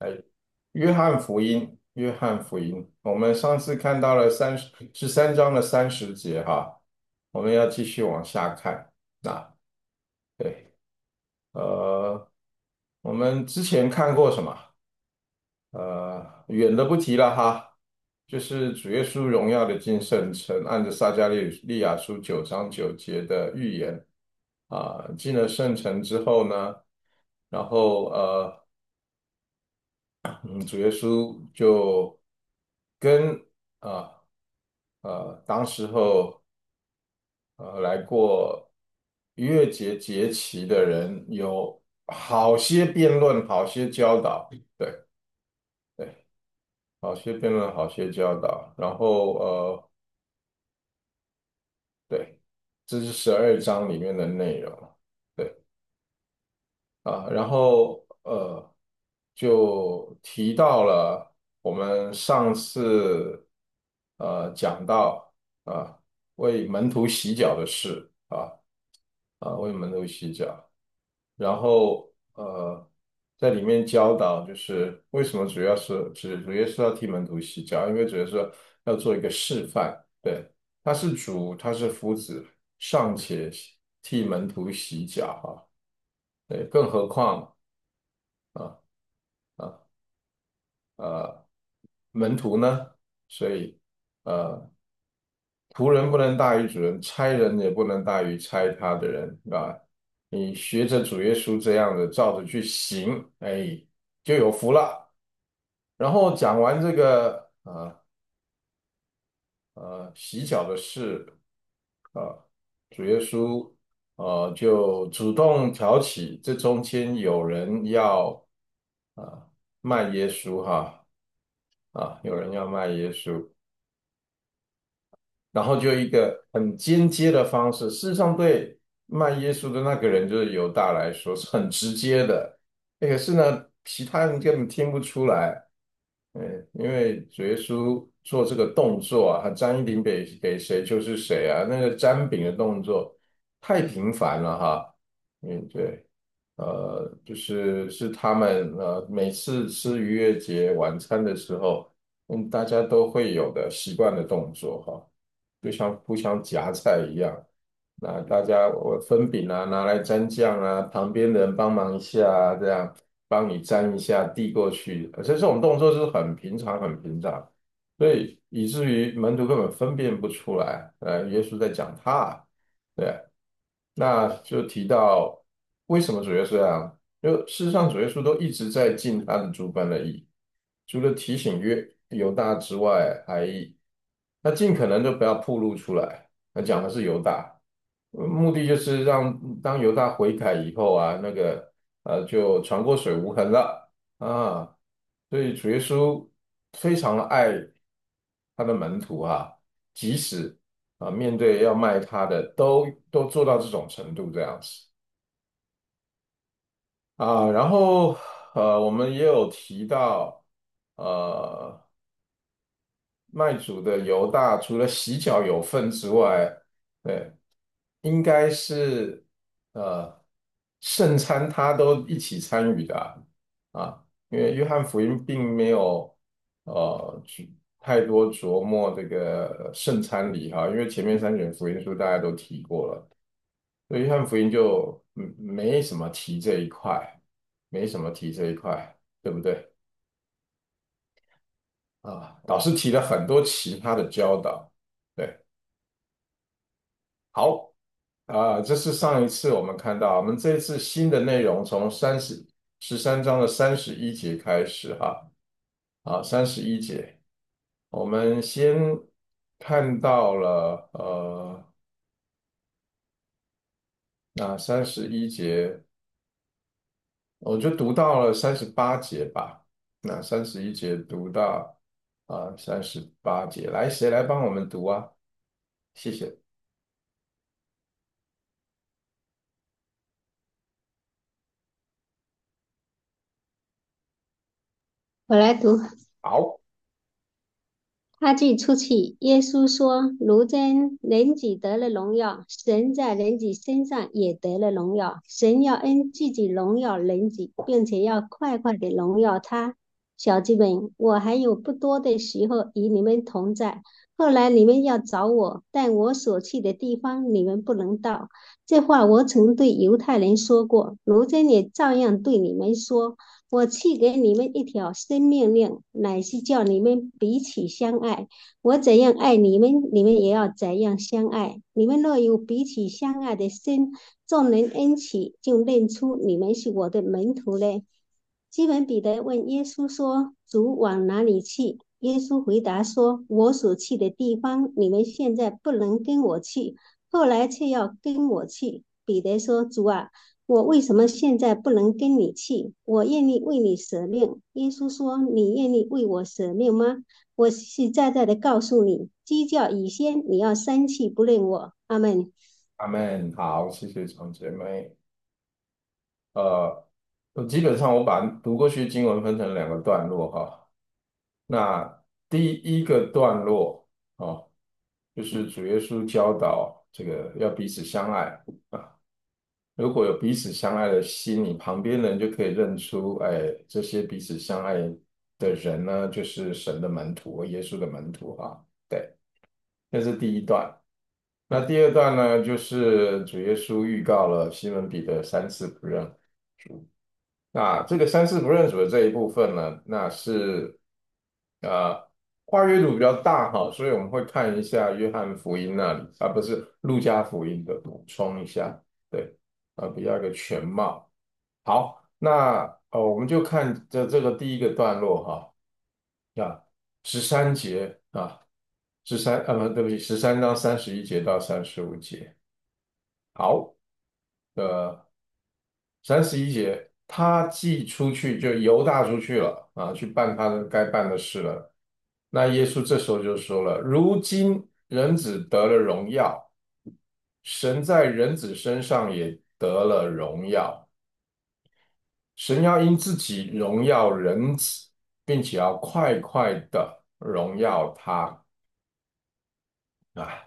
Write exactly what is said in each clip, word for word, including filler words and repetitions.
哎，约翰福音，约翰福音，我们上次看到了三十十三章的三十节哈，我们要继续往下看。那对，呃，我们之前看过什么？呃，远的不提了哈，就是主耶稣荣耀的进圣城，按着撒加利利亚书九章九节的预言啊，进了圣城之后呢，然后呃。嗯，主耶稣就跟啊呃当时候呃来过逾越节节期的人有好些辩论，好些教导，对对，好些辩论，好些教导，然后呃对，这是十二章里面的内容，对。啊，然后呃，就提到了我们上次呃讲到啊为门徒洗脚的事啊啊为门徒洗脚，然后呃在里面教导就是为什么主要是主主耶稣要替门徒洗脚，因为主要是要做一个示范，对，他是主，他是夫子，尚且替门徒洗脚哈。对，更何况啊啊呃门徒呢？所以呃仆人不能大于主人，差人也不能大于差他的人，啊。你学着主耶稣这样的照着去行，哎，就有福了。然后讲完这个呃呃洗脚的事，呃，主耶稣呃就主动挑起这中间有人要啊、卖耶稣哈。啊，有人要卖耶稣，然后就一个很间接的方式，事实上对卖耶稣的那个人就是犹大来说是很直接的，那可是呢，其他人根本听不出来，嗯，因为主耶稣做这个动作啊，他沾一饼给给谁就是谁啊，那个沾饼的动作太频繁了哈，嗯，对，呃，就是是他们呃每次吃逾越节晚餐的时候，嗯，大家都会有的习惯的动作哈，就像互相夹菜一样。那大家我分饼啊，拿来沾酱啊，旁边的人帮忙一下啊，这样帮你沾一下，递过去。而且这种动作是很平常、很平常，所以以至于门徒根本分辨不出来，呃，耶稣在讲他，对。那就提到为什么主耶稣这样？就事实上，主耶稣都一直在尽他的诸般的义，除了提醒约犹大之外，还那尽可能都不要暴露出来。那讲的是犹大，呃目的就是让当犹大悔改以后啊，那个呃就船过水无痕了啊。所以主耶稣非常爱他的门徒啊，即使啊面对要卖他的，都都做到这种程度这样子啊。然后呃，我们也有提到呃。卖主的犹大除了洗脚有份之外，对，应该是呃圣餐他都一起参与的啊，啊因为约翰福音并没有呃去太多琢磨这个圣餐礼哈，因为前面三卷福音书大家都提过了，所以约翰福音就嗯没什么提这一块，没什么提这一块，对不对？啊，导师提了很多其他的教导，对。好，啊，这是上一次我们看到，我们这一次新的内容从三十十三章的三十一节开始哈，啊，三十一节，我们先看到了呃，那三十一节，我就读到了三十八节吧，那三十一节读到啊三十八节，来，谁来帮我们读啊？谢谢。 我来读。 好， 他既出去，耶稣说：“如今人子得了荣耀，神在人子身上也得了荣耀。神要因自己荣耀人子，并且要快快的荣耀他。 小子们，我还有不多的时候与你们同在。后来你们要找我，但我所去的地方你们不能到。这话我曾对犹太人说过，如今也照样对你们说。我赐给你们一条新命令，乃是叫你们彼此相爱。我怎样爱你们，你们也要怎样相爱。你们若有彼此相爱的心，众人因此就认出你们是我的门徒了。西门彼得问耶稣说：“主往哪里去？”耶稣回答说：“我所去的地方，你们现在不能跟我去，后来却要跟我去。”彼得说：“主啊，我为什么现在不能跟你去？我愿意为你舍命。”耶稣说：“你愿意为我舍命吗？我实实在在的告诉你，鸡叫以先，你要三次不认我。”阿门。 阿门。好，谢谢长姐妹。呃，我基本上我把读过去的经文分成两个段落哈。那第一个段落哦，就是主耶稣教导这个要彼此相爱啊。如果有彼此相爱的心，你旁边的人就可以认出，哎，这些彼此相爱的人呢，就是神的门徒，耶稣的门徒哈。对，这是第一段。那第二段呢，就是主耶稣预告了西门彼得三次不认主。那这个三次不认主的这一部分呢，那是呃跨越度比较大哈，所以我们会看一下约翰福音那里，而不是路加福音的补充一下，对，啊，比较一个全貌。好，那呃我们就看这这个第一个段落哈，啊，十三节啊，十三呃不对不起，十三章三十一节到三十五节。好，呃，三十一节，他既出去，就犹大出去了啊，去办他的该办的事了。那耶稣这时候就说了：如今人子得了荣耀，神在人子身上也得了荣耀。神要因自己荣耀人子，并且要快快的荣耀他啊。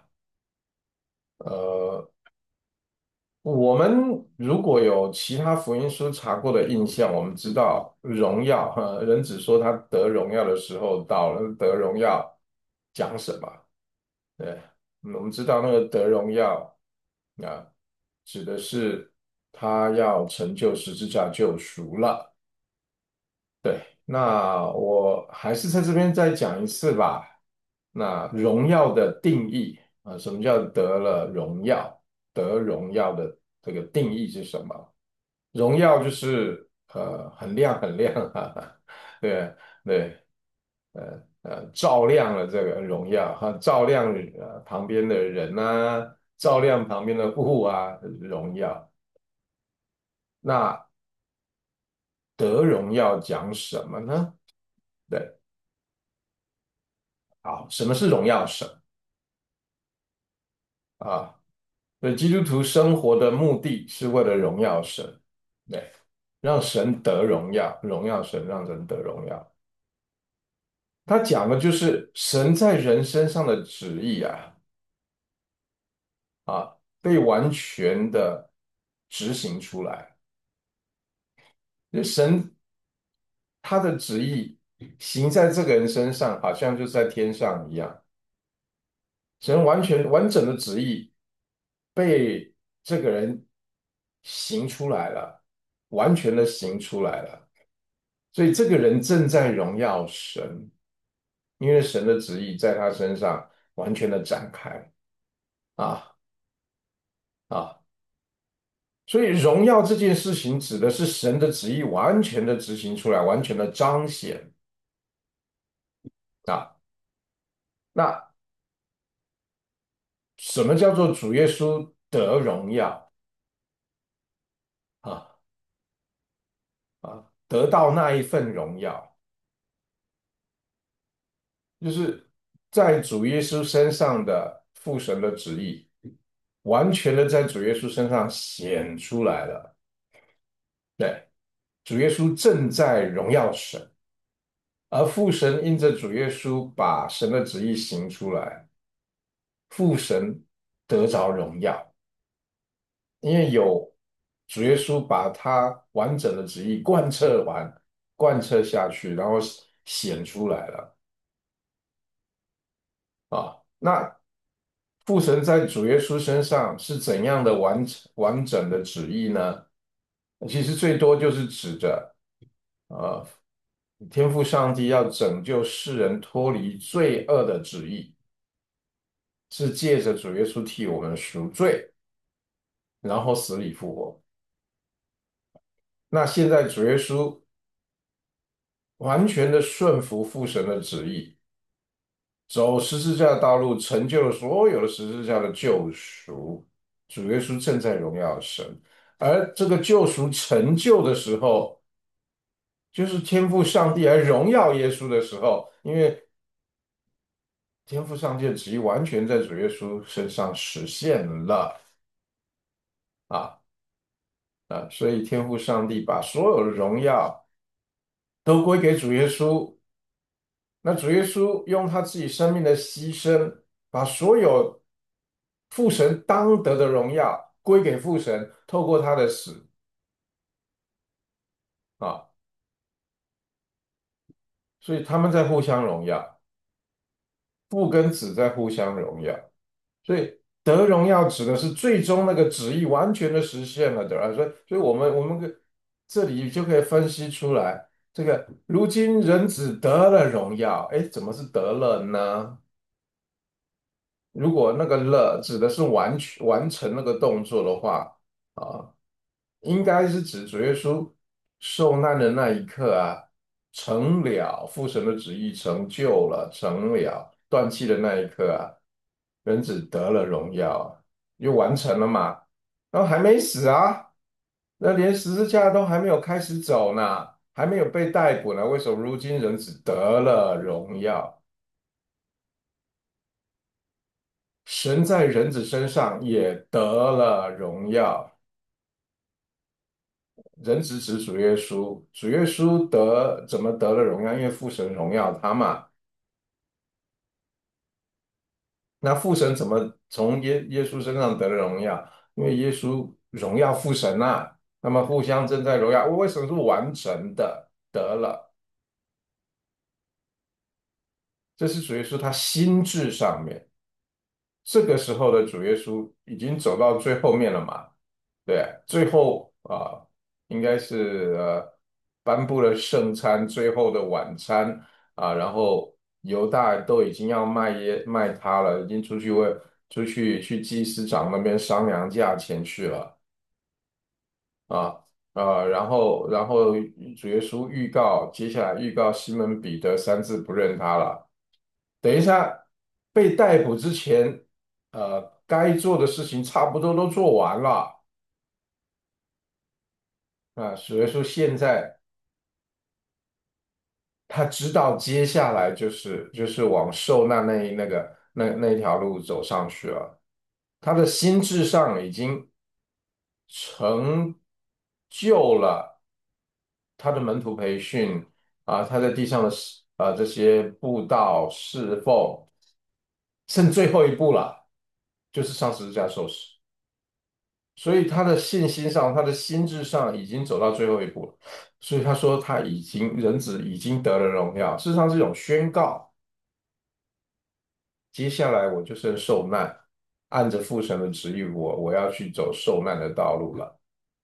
呃，我们如果有其他福音书查过的印象，我们知道荣耀，哈，人只说他得荣耀的时候到了，得荣耀讲什么？对，嗯我们知道那个得荣耀啊，指的是他要成就十字架救赎了。对，那我还是在这边再讲一次吧。那荣耀的定义啊，什么叫得了荣耀？得荣耀的这个定义是什么？荣耀就是呃很亮很亮，哈哈，对对，呃呃照亮了这个荣耀哈，照亮呃旁边的人啊，照亮旁边的物啊，荣耀。那得荣耀讲什么呢？对，好，什么是荣耀神啊？对，基督徒生活的目的是为了荣耀神，对，让神得荣耀，荣耀神，让人得荣耀。他讲的就是神在人身上的旨意啊，啊，被完全的执行出来。就神他的旨意行在这个人身上，好像就在天上一样。神完全完整的旨意被这个人行出来了，完全的行出来了。所以这个人正在荣耀神，因为神的旨意在他身上完全的展开啊啊！所以荣耀这件事情指的是神的旨意完全的执行出来，完全的彰显啊。那什么叫做主耶稣得荣耀啊啊？得到那一份荣耀，就是在主耶稣身上的父神的旨意，完全的在主耶稣身上显出来了。对，主耶稣正在荣耀神，而父神因着主耶稣把神的旨意行出来，父神得着荣耀，因为有主耶稣把他完整的旨意贯彻完、贯彻下去，然后显出来了啊。那父神在主耶稣身上是怎样的完完整的旨意呢？其实最多就是指着呃，天父上帝要拯救世人脱离罪恶的旨意，是借着主耶稣替我们赎罪，然后死里复活。那现在主耶稣完全的顺服父神的旨意，走十字架的道路，成就了所有的十字架的救赎。主耶稣正在荣耀神，而这个救赎成就的时候，就是天父上帝来荣耀耶稣的时候，因为天父上帝的旨意完全在主耶稣身上实现了啊啊，所以天父上帝把所有的荣耀都归给主耶稣。那主耶稣用他自己生命的牺牲，把所有父神当得的荣耀归给父神，透过他的死啊，所以他们在互相荣耀，父跟子在互相荣耀。所以得荣耀指的是最终那个旨意完全的实现了的啊，所以所以我们我们这里就可以分析出来，这个如今人子得了荣耀，哎，怎么是得了呢？如果那个了指的是完全完成那个动作的话啊，应该是指主耶稣受难的那一刻啊，成了父神的旨意成就了，成了断气的那一刻啊，人子得了荣耀，又完成了嘛。然后还没死啊，那连十字架都还没有开始走呢，还没有被逮捕呢，为什么如今人子得了荣耀？神在人子身上也得了荣耀。人子指主耶稣，主耶稣得怎么得了荣耀？因为父神荣耀他嘛。那父神怎么从耶耶稣身上得了荣耀？因为耶稣荣耀父神呐、那么互相正在荣耀，为什么是完成的？得了，这是主耶稣他心智上面。这个时候的主耶稣已经走到最后面了嘛？对，最后啊，应该是呃颁布了圣餐，最后的晚餐啊，然后犹大都已经要卖耶卖他了，已经出去为出去去祭司长那边商量价钱去了啊啊，然后然后主耶稣预告，接下来预告西门彼得三次不认他了。等一下被逮捕之前，呃，该做的事情差不多都做完了啊，所以说现在他知道接下来就是就是往受难那一那个那那一条路走上去了，他的心智上已经成就了他的门徒培训啊，他在地上的事啊这些布道侍奉，剩最后一步了，就是上十字架受死。所以他的信心上，他的心智上已经走到最后一步了。所以他说他已经人子已经得了荣耀，事实上是一种宣告。接下来我就是受难，按着父神的旨意，我我要去走受难的道路了。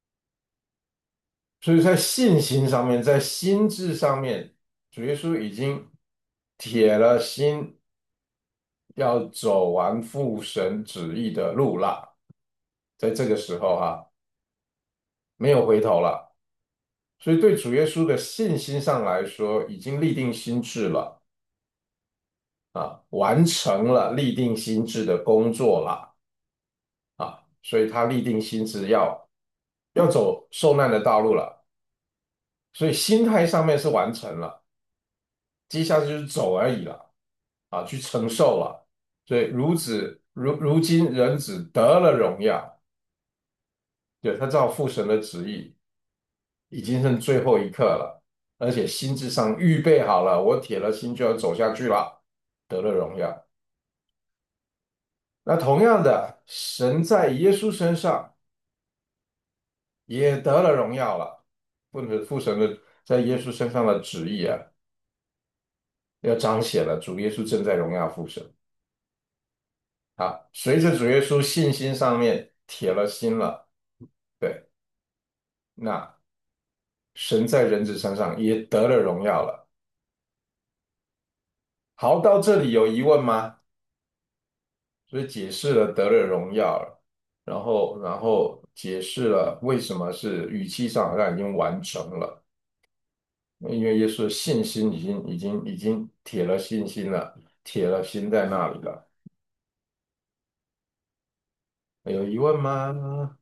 所以在信心上面，在心智上面，主耶稣已经铁了心要走完父神旨意的路了。在这个时候哈、没有回头了。所以对主耶稣的信心上来说，已经立定心智了啊，完成了立定心智的工作了啊，所以他立定心智要要走受难的道路了，所以心态上面是完成了，接下来就是走而已了啊，去承受了。所以如此如如今人子得了荣耀，对，他照父神的旨意，已经剩最后一刻了，而且心智上预备好了，我铁了心就要走下去了，得了荣耀。那同样的，神在耶稣身上也得了荣耀了，父父神的在耶稣身上的旨意啊， 要彰显了主耶稣正在荣耀父神。啊，随着主耶稣信心上面铁了心了，对，那神在人子身上也得了荣耀了。好，到这里有疑问吗？所以解释了得了荣耀了，然后然后解释了为什么是语气上好像已经完成了，因为耶稣的信心已经已经已经铁了信心了，铁了心在那里了。有疑问吗？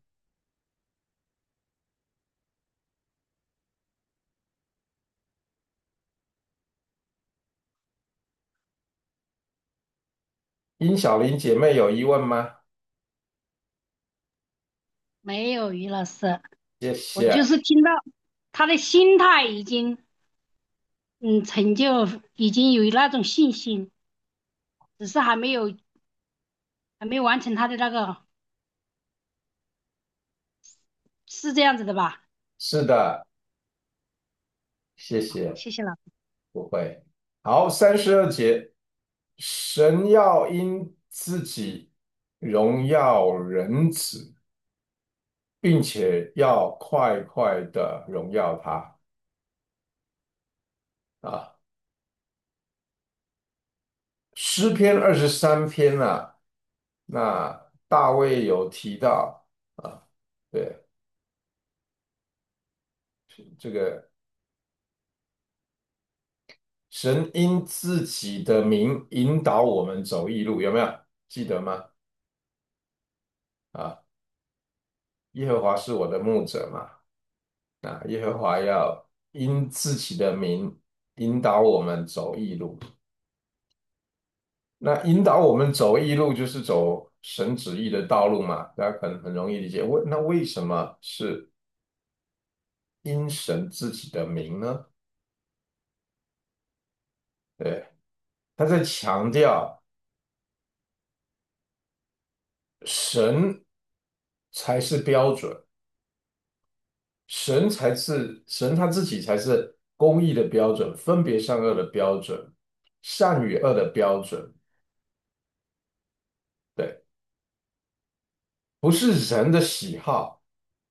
殷小玲姐妹有疑问吗？ 没有于老师， 谢我就谢。 是听到他的心态已经，嗯，成就已经有那种信心，只是还没有还没有完成他的那个，是这样子的吧？ 是的，谢好， 谢。 谢谢老师。 不会。好，三十二节，神要因自己荣耀人子，并且要快快的荣耀他啊。诗篇二十三篇啊，那大卫有提到啊，对，这个神因自己的名引导我们走义路，有没有记得吗？啊，耶和华是我的牧者嘛。那耶和华要因自己的名引导我们走义路。那引导我们走义路，就是走神旨意的道路嘛，大家可能很容易理解。为那为什么是因神自己的名呢？对，他在强调神才是标准，神才是神他自己才是公义的标准，分别善恶的标准，善与恶的标准。对，不是人的喜好。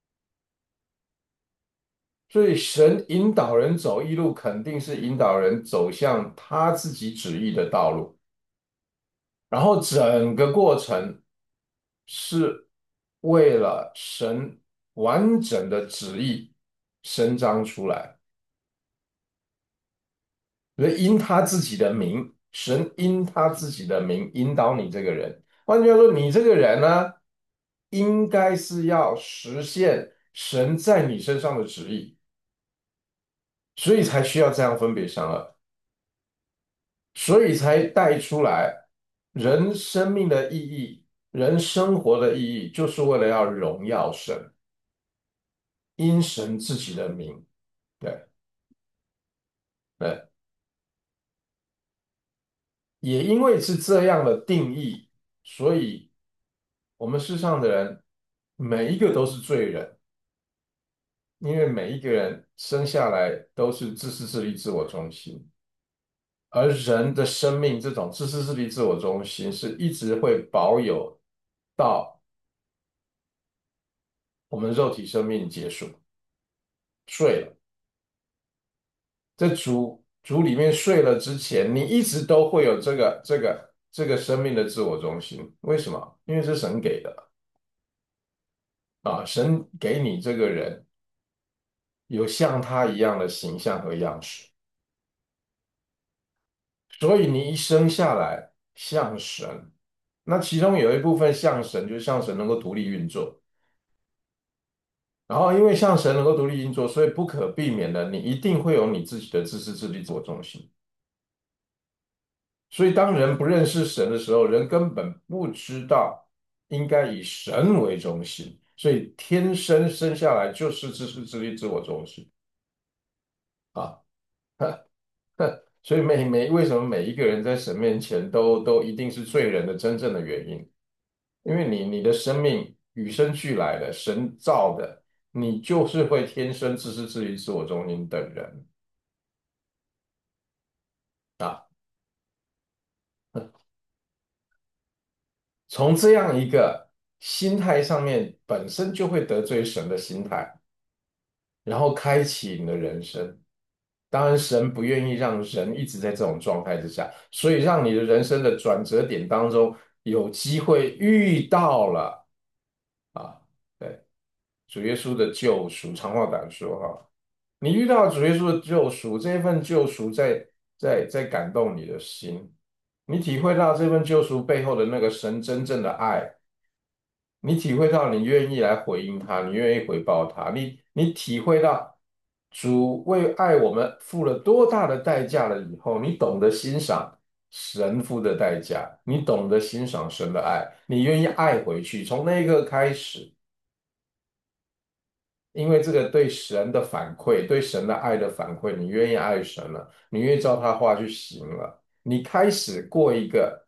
所以神引导人走义路，肯定是引导人走向他自己旨意的道路，然后整个过程是为了神完整的旨意伸张出来，所以因他自己的名，神因他自己的名引导你这个人。换句话说，你这个人呢，应该是要实现神在你身上的旨意，所以才需要这样分别善恶。所以才带出来人生命的意义，人生活的意义，就是为了要荣耀神，因神自己的名。对对，也因为是这样的定义，所以我们世上的人每一个都是罪人，因为每一个人生下来都是自私自利、自我中心，而人的生命这种自私自利、自我中心是一直会保有到我们肉体生命结束。睡了，在主主里面睡了之前，你一直都会有这个这个这个生命的自我中心。为什么？因为是神给的啊，神给你这个人有像他一样的形象和样式，所以你一生下来像神。那其中有一部分像神，就是像神能够独立运作。然后因为像神能够独立运作，所以不可避免的，你一定会有你自己的自私自利、自我中心。所以，当人不认识神的时候，人根本不知道应该以神为中心，所以天生生下来就是自私自利、自我中心啊。所以每每为什么每一个人在神面前都都一定是罪人的真正的原因，因为你你的生命与生俱来的，神造的，你就是会天生自私自利、自我中心的人啊。 从这样一个心态上面，本身就会得罪神的心态，然后开启你的人生。当然，神不愿意让人一直在这种状态之下，所以让你的人生的转折点当中有机会遇到了啊，对，主耶稣的救赎。长话短说哈，你遇到主耶稣的救赎，这一份救赎在在在感动你的心，你体会到这份救赎背后的那个神真正的爱，你体会到你愿意来回应他，你愿意回报他，你你体会到主为爱我们付了多大的代价了以后，你懂得欣赏神付的代价，你懂得欣赏神的爱，你愿意爱回去。从那一刻开始，因为这个对神的反馈，对神的爱的反馈，你愿意爱神了，你愿意照他话去行了，你开始过一个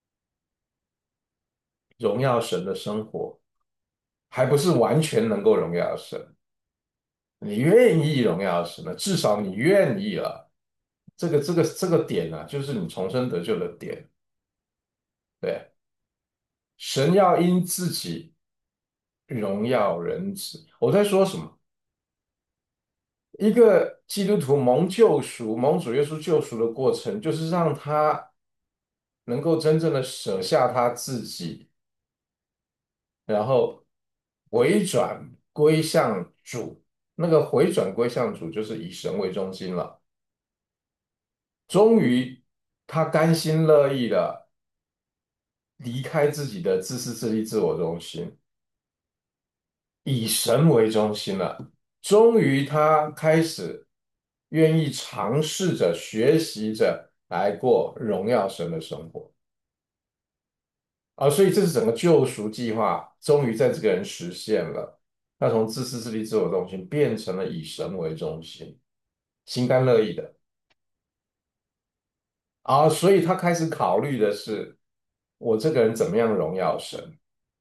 荣耀神的生活，还不是完全能够荣耀神。你愿意荣耀神呢？至少你愿意了。这个这个这个点呢、啊就是你重生得救的点。对，神要因自己荣耀人子。我在说什么？一个基督徒蒙救赎、蒙主耶稣救赎的过程，就是让他能够真正的舍下他自己，然后回转归向主。那个回转归向主，就是以神为中心了。终于，他甘心乐意的离开自己的自私自利、自我中心，以神为中心了。终于，他开始愿意尝试着、学习着来过荣耀神的生活啊！所以，这是整个救赎计划终于在这个人实现了。他从自私自利、自我中心变成了以神为中心，心甘乐意的啊！所以他开始考虑的是，我这个人怎么样荣耀神。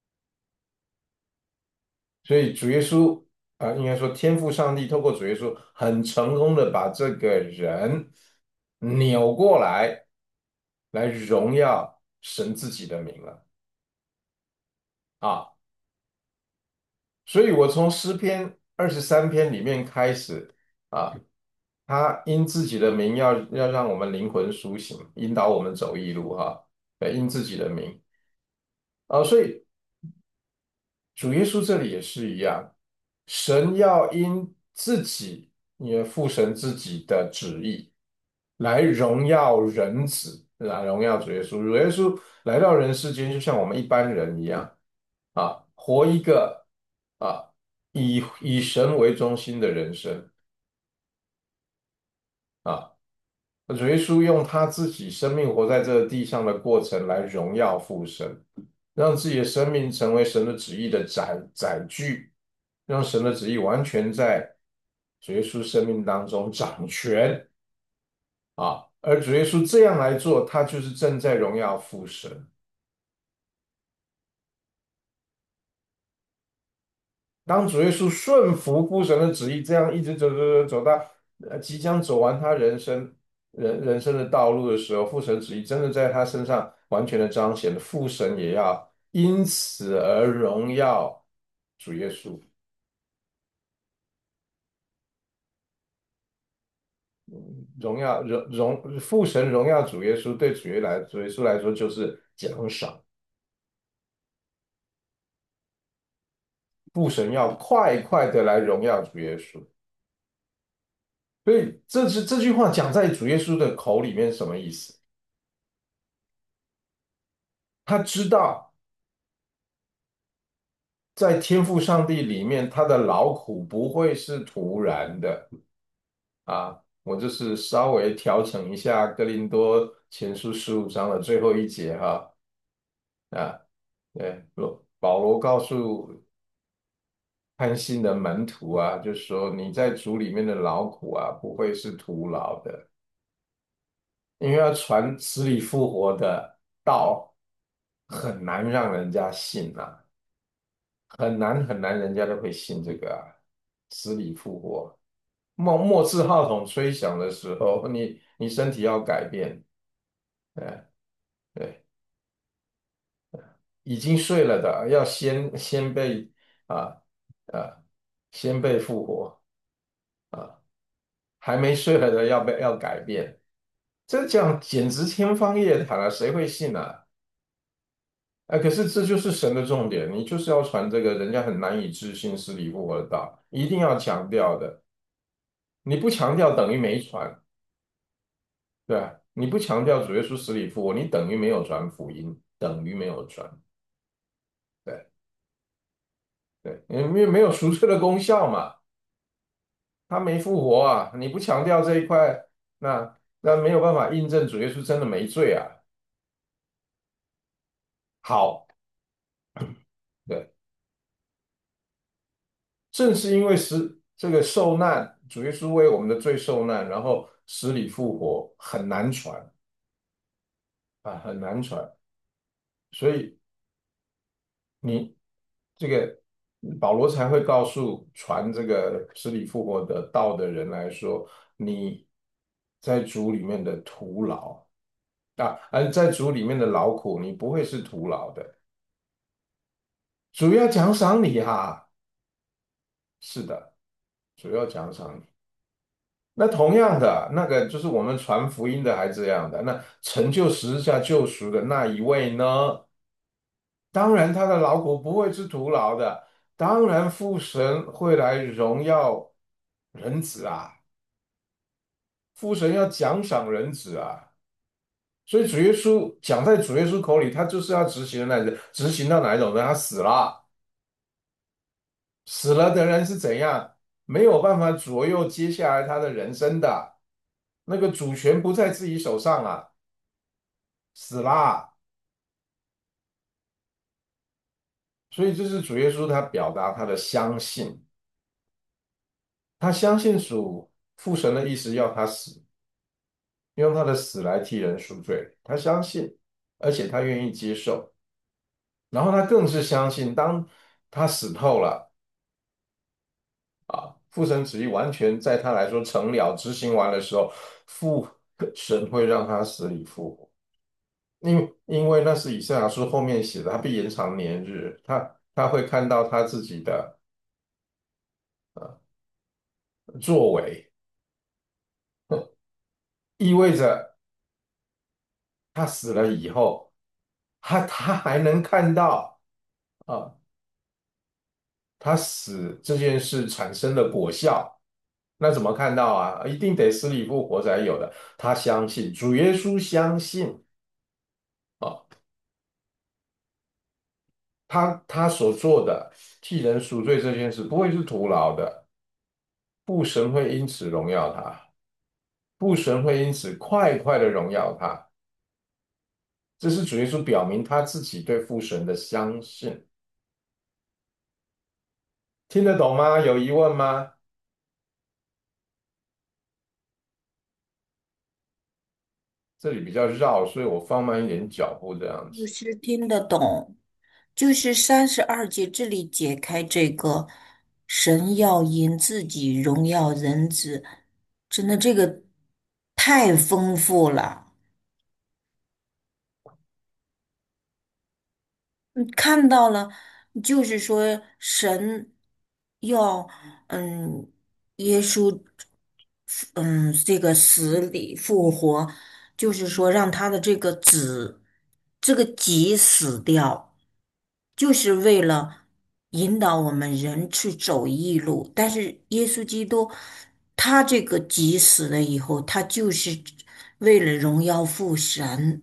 所以主耶稣啊、呃应该说天父上帝透过主耶稣很成功的把这个人扭过来，来荣耀神自己的名了啊。所以我从诗篇二十三篇里面开始啊，他因自己的名要要让我们灵魂苏醒，引导我们走义路哈、对，因自己的名啊，所以主耶稣这里也是一样，神要因自己，也父神自己的旨意，来荣耀人子，来荣耀主耶稣。主耶稣来到人世间，就像我们一般人一样啊，活一个啊以以神为中心的人生啊。主耶稣用他自己生命活在这个地上的过程来荣耀父神，让自己的生命成为神的旨意的载载具，让神的旨意完全在主耶稣生命当中掌权啊！而主耶稣这样来做，他就是正在荣耀父神。当主耶稣顺服父神的旨意，这样一直走走走走到呃即将走完他人生人人生的道路的时候，父神旨意真的在他身上完全的彰显了，父神也要因此而荣耀主耶稣。荣耀荣荣父神荣耀主耶稣，对主耶来主耶稣来说就是奖赏。父神要快快的来荣耀主耶稣，所以这是这句话讲在主耶稣的口里面是什么意思？他知道在天父上帝里面，他的劳苦不会是徒然的啊。我就是稍微调整一下哥林多前书十五章的最后一节哈啊，对，保保罗告诉潘信的门徒啊，就是说你在主里面的劳苦啊，不会是徒劳的，因为要传死里复活的道，很难让人家信啊，很难很难，人家都会信这个啊，死里复活。末末次号筒吹响的时候，你你身体要改变，对对。 已经睡了的要先先被啊啊先被复活啊，还没睡了的要被要改变，这讲简直天方夜谭了，谁会信啊？哎，可是这就是神的重点，你就是要传这个人家很难以置信死里复活的道，一定要强调的。你不强调等于没传，对吧？你不强调主耶稣死里复活，你等于没有传福音，等于没有传。对对，因为没有赎罪的功效嘛，他没复活啊，你不强调这一块，那那没有办法印证主耶稣真的没罪啊。好，对，正是因为死这个受难，主耶稣为我们的罪受难，然后死里复活，很难传啊，很难传。所以你这个保罗才会告诉传这个死里复活的道的人来说，你在主里面的徒劳啊，而在主里面的劳苦，你不会是徒劳的，主要奖赏你哈。是的，主要奖赏你。那同样的，那个就是我们传福音的还这样的，那成就十字架救赎的那一位呢？当然，他的劳苦不会是徒劳的，当然父神会来荣耀人子啊，父神要奖赏人子啊，所以主耶稣讲在主耶稣口里，他就是要执行的那一执行到哪一种呢？他死了，死了的人是怎样？没有办法左右接下来他的人生的，那个主权不在自己手上啊，死啦。所以这是主耶稣他表达他的相信，他相信主父神的意思要他死，用他的死来替人赎罪，他相信，而且他愿意接受，然后他更是相信，当他死透了啊，父神旨意完全在他来说成了、执行完的时候，父神会让他死里复活，因因为那是以赛亚书后面写的，他必延长年日，他他会看到他自己的作为，意味着他死了以后，他他还能看到啊，他死这件事产生的果效。那怎么看到啊？一定得死里复活才有的。他相信主耶稣，相信啊，他他所做的替人赎罪这件事不会是徒劳的，父神会因此荣耀他，父神会因此快快的荣耀他。这是主耶稣表明他自己对父神的相信。听得懂吗？有疑问吗？这里比较绕，所以我放慢一点脚步，这样子。 就是听得懂，就是三十二节这里解开这个神要因自己荣耀人子，真的这个太丰富了。嗯，看到了，就是说神要嗯，耶稣嗯这个死里复活，就是说让他的这个子这个己死掉。就是为了引导我们人去走义路。但是耶稣基督他这个己死了以后，他就是为了荣耀父神，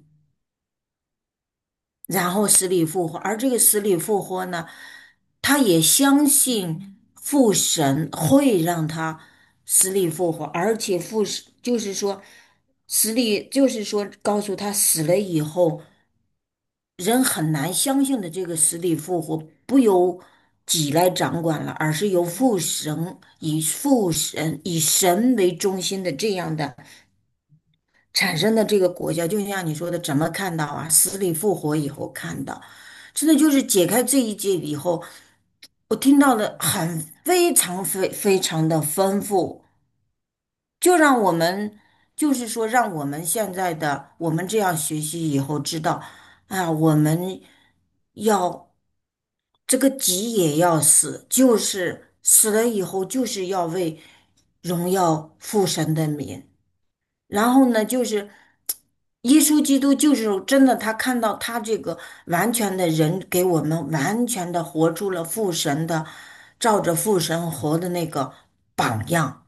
然后死里复活。而这个死里复活呢，他也相信父神会让他死里复活，而且父神就是说死里就是说告诉他死了以后。人很难相信的这个死里复活不由己来掌管了，而是由父神以父神以神为中心的这样的产生的这个国家，就像你说的，怎么看到啊？死里复活以后看到，真的就是解开这一节以后，我听到的很非常非非常的丰富，就让我们就是说，让我们现在的我们这样学习以后知道。啊，我们要这个己也要死，就是死了以后就是要为荣耀父神的名。然后呢，就是耶稣基督，就是真的，他看到他这个完全的人，给我们完全的活出了父神的，照着父神活的那个榜样。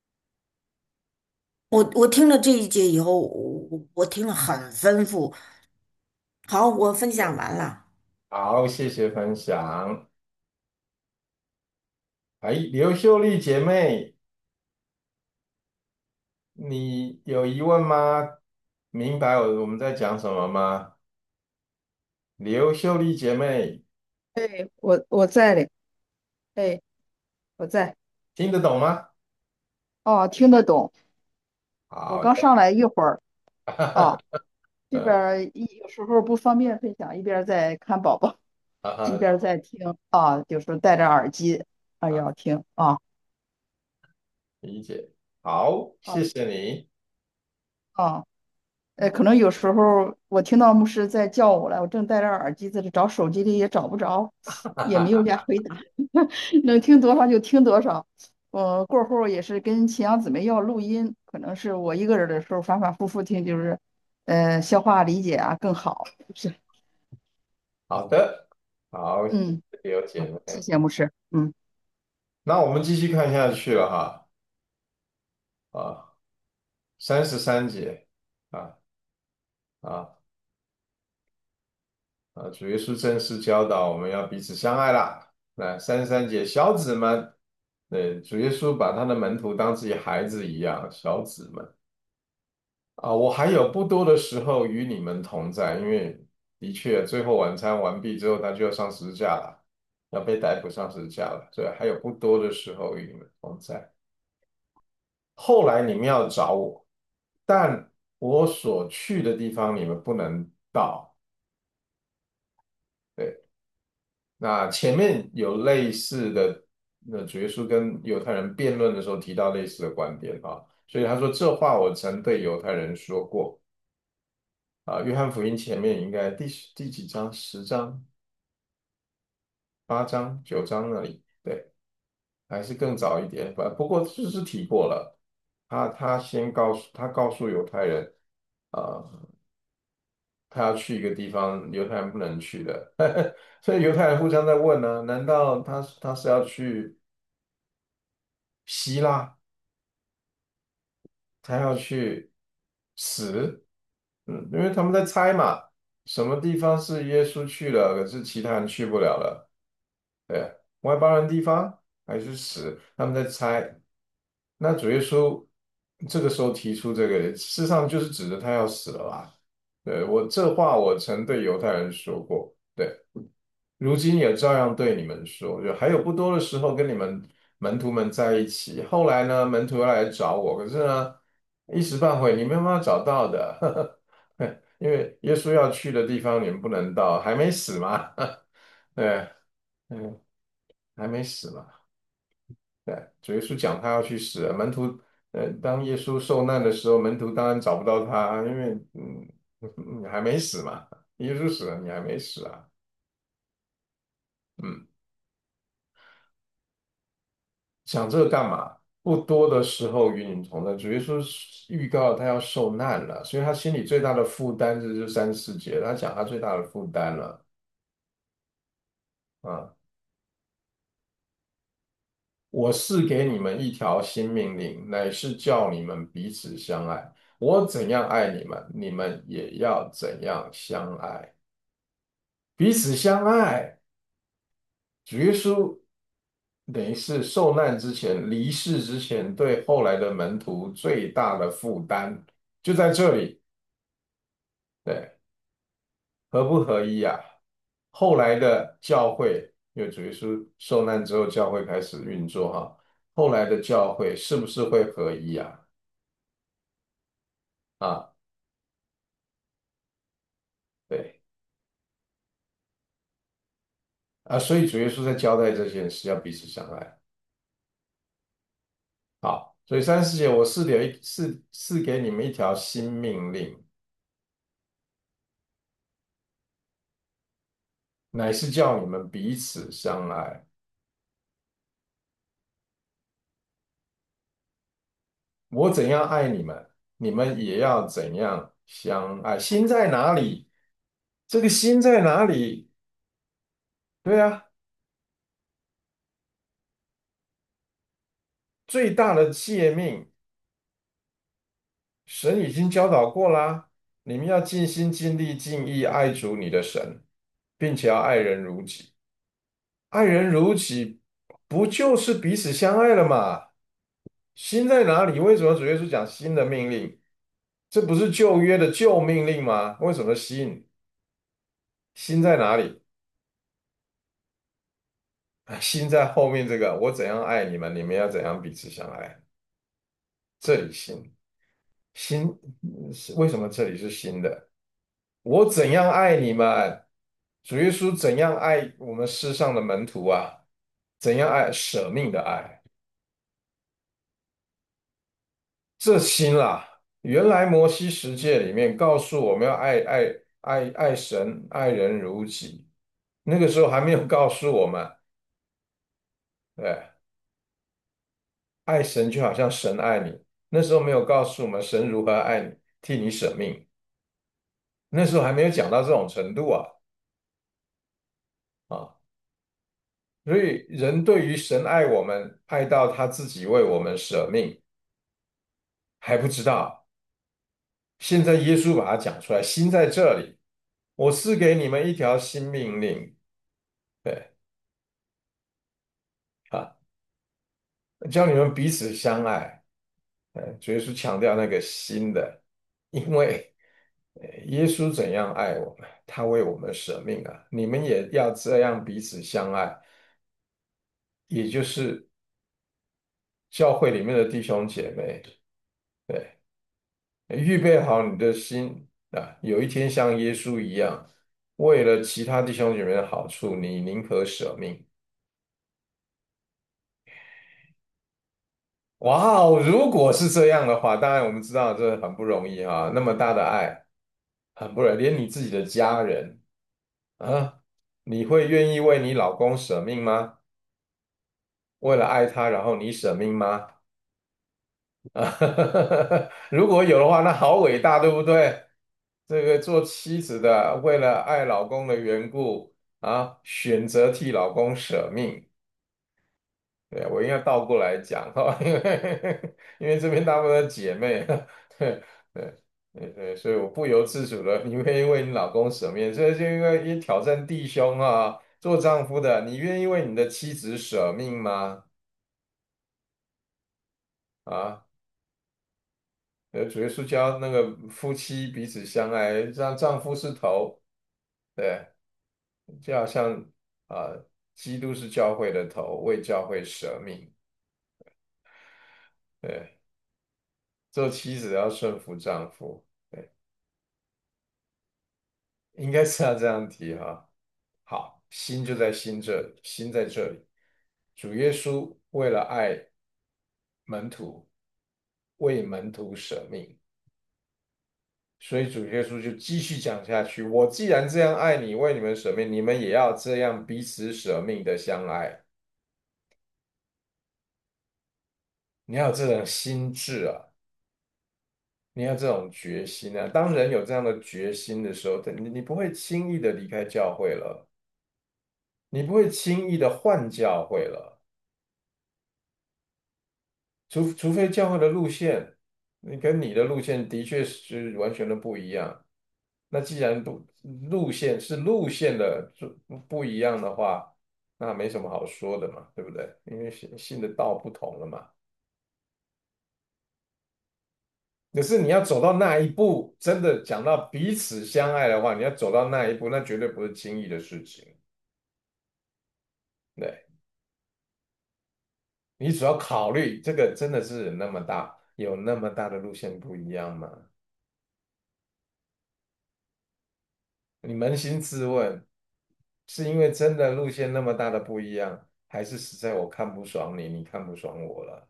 我我听了这一节以后，我我听了很丰富。好，我分享完了。 好，谢谢分享。哎，刘秀丽姐妹，你有疑问吗？明白我我们在讲什么吗？刘秀丽姐妹， 哎，我我在嘞，哎，我在。 听得懂吗？ 哦，听得懂。我好的， 刚上来一会儿。哦，这边嗯， 儿一有时候不方便分享，一边儿在看宝宝， 哈哈， 一边儿在听啊，就是戴着耳机，啊啊， 要听啊。 理解。好， 啊谢谢你。 啊。呃，可能有时候我听到牧师在叫我来，我正戴着耳机在这找手机里也找不着，也没有人家回答，能听多少就听多少。呃，过后也是跟秦阳姊妹要录音，可能是我一个人的时候反反复复听，就是呃消化理解啊更好。是。 好的，好，谢嗯。 谢刘姐好，谢妹。 谢牧师。嗯。 那我们继续看下去了哈。啊，三十三节。啊啊啊！主耶稣正式教导我们要彼此相爱啦。那三十三节，小子们，对，主耶稣把他的门徒当自己孩子一样，小子们啊，我还有不多的时候与你们同在，因为的确，最后晚餐完毕之后，他就要上十字架了，要被逮捕上十字架了，所以还有不多的时候与你们同在。后来你们要找我，但我所去的地方你们不能到。对。那前面有类似的，那主耶稣跟犹太人辩论的时候提到类似的观点啊，所以他说这话我曾对犹太人说过啊。约翰福音前面应该第十第几章？十章、八章、九章那里，对，还是更早一点。不不过就是提过了，他他先告诉他告诉犹太人啊，他要去一个地方，犹太人不能去的，所以犹太人互相在问呢，难道他他是要去？希腊，他要去死，嗯，因为他们在猜嘛，什么地方是耶稣去了，可是其他人去不了了，对，外邦人地方还是死，他们在猜。那主耶稣这个时候提出这个，事实上就是指着他要死了啦。对，我这话我曾对犹太人说过，对。如今也照样对你们说，就还有不多的时候跟你们门徒们在一起。后来呢，门徒要来找我，可是呢，一时半会你没办法找到的，因为耶稣要去的地方你们不能到，还没死嘛，对，嗯，还没死嘛，对，主耶稣讲他要去死了，门徒，呃，当耶稣受难的时候，门徒当然找不到他，因为嗯，你还没死嘛，耶稣死了，你还没死啊，嗯。讲这个干嘛？不多的时候与你们同在。主耶稣预告他要受难了，所以他心里最大的负担，这就是三十四节，他讲他最大的负担了啊！我是给你们一条新命令，乃是叫你们彼此相爱。我怎样爱你们，你们也要怎样相爱，彼此相爱。主耶稣等于是受难之前、离世之前，对后来的门徒最大的负担就在这里。对，合不合一啊？后来的教会，因为主耶稣受难之后，教会开始运作哈。后来的教会是不是会合一啊？啊，对啊，所以主耶稣在交代这件事，要彼此相爱。好，所以三十节我赐给赐赐给你们一条新命令。 乃是叫你们彼此相爱。我怎样爱你们，你们也要怎样相爱。心在哪里？这个心在哪里？对啊，最大的诫命，神已经教导过啦。你们要尽心、尽力、尽意爱主你的神，并且要爱人如己。爱人如己，不就是彼此相爱了吗？心在哪里？为什么主耶稣讲新的命令？这不是旧约的旧命令吗？为什么新？心在哪里？啊，心在后面这个，我怎样爱你们，你们要怎样彼此相爱。这里心，心嗯是为什么这里是新的？我怎样爱你们？主耶稣怎样爱我们世上的门徒啊？怎样爱？舍命的爱。这心啦，原来摩西十诫里面告诉我们要爱爱爱爱神，爱人如己。那个时候还没有告诉我们，对，爱神就好像神爱你。那时候没有告诉我们神如何爱你，替你舍命。那时候还没有讲到这种程度啊啊！所以人对于神爱我们，爱到他自己为我们舍命，还不知道。现在耶稣把它讲出来，心在这里，我赐给你们一条新命令。对啊。叫你们彼此相爱。呃，主耶稣强调那个新的，因为呃耶稣怎样爱我们，他为我们舍命啊，你们也要这样彼此相爱，也就是教会里面的弟兄姐妹，对，预备好你的心啊，有一天像耶稣一样，为了其他弟兄姐妹的好处，你宁可舍命。哇哦，如果是这样的话，当然我们知道这很不容易啊，那么大的爱。很不然，连你自己的家人啊，你会愿意为你老公舍命吗？为了爱他，然后你舍命吗？啊，如果有的话，那好伟大，对不对？这个做妻子的，为了爱老公的缘故啊，选择替老公舍命。对，我应该倒过来讲哈，因为因为这边大部分的姐妹，对对对对，所以我不由自主的，你愿意为你老公舍命，这就因为一挑战弟兄啊，做丈夫的，你愿意为你的妻子舍命吗？啊，呃，主耶稣教那个夫妻彼此相爱，让丈夫是头，对，就好像啊，基督是教会的头，为教会舍命，对，做妻子要顺服丈夫。对。应该是要这样提哈。好，心就在心这里，心在这里。主耶稣为了爱门徒，为门徒舍命，所以主耶稣就继续讲下去。我既然这样爱你，为你们舍命，你们也要这样彼此舍命的相爱。你要有这种心智啊，你要这种决心啊。当人有这样的决心的时候，你你不会轻易的离开教会了，你不会轻易的换教会了。除除非教会的路线，你跟你的路线的确是完全的不一样。那既然不路线是路线的不不一样的话，那没什么好说的嘛，对不对？因为信信的道不同了嘛。可是你要走到那一步，真的讲到彼此相爱的话，你要走到那一步，那绝对不是轻易的事情。对，你只要考虑这个真的是那么大，有那么大的路线不一样吗？你扪心自问，是因为真的路线那么大的不一样，还是实在我看不爽你，你看不爽我了？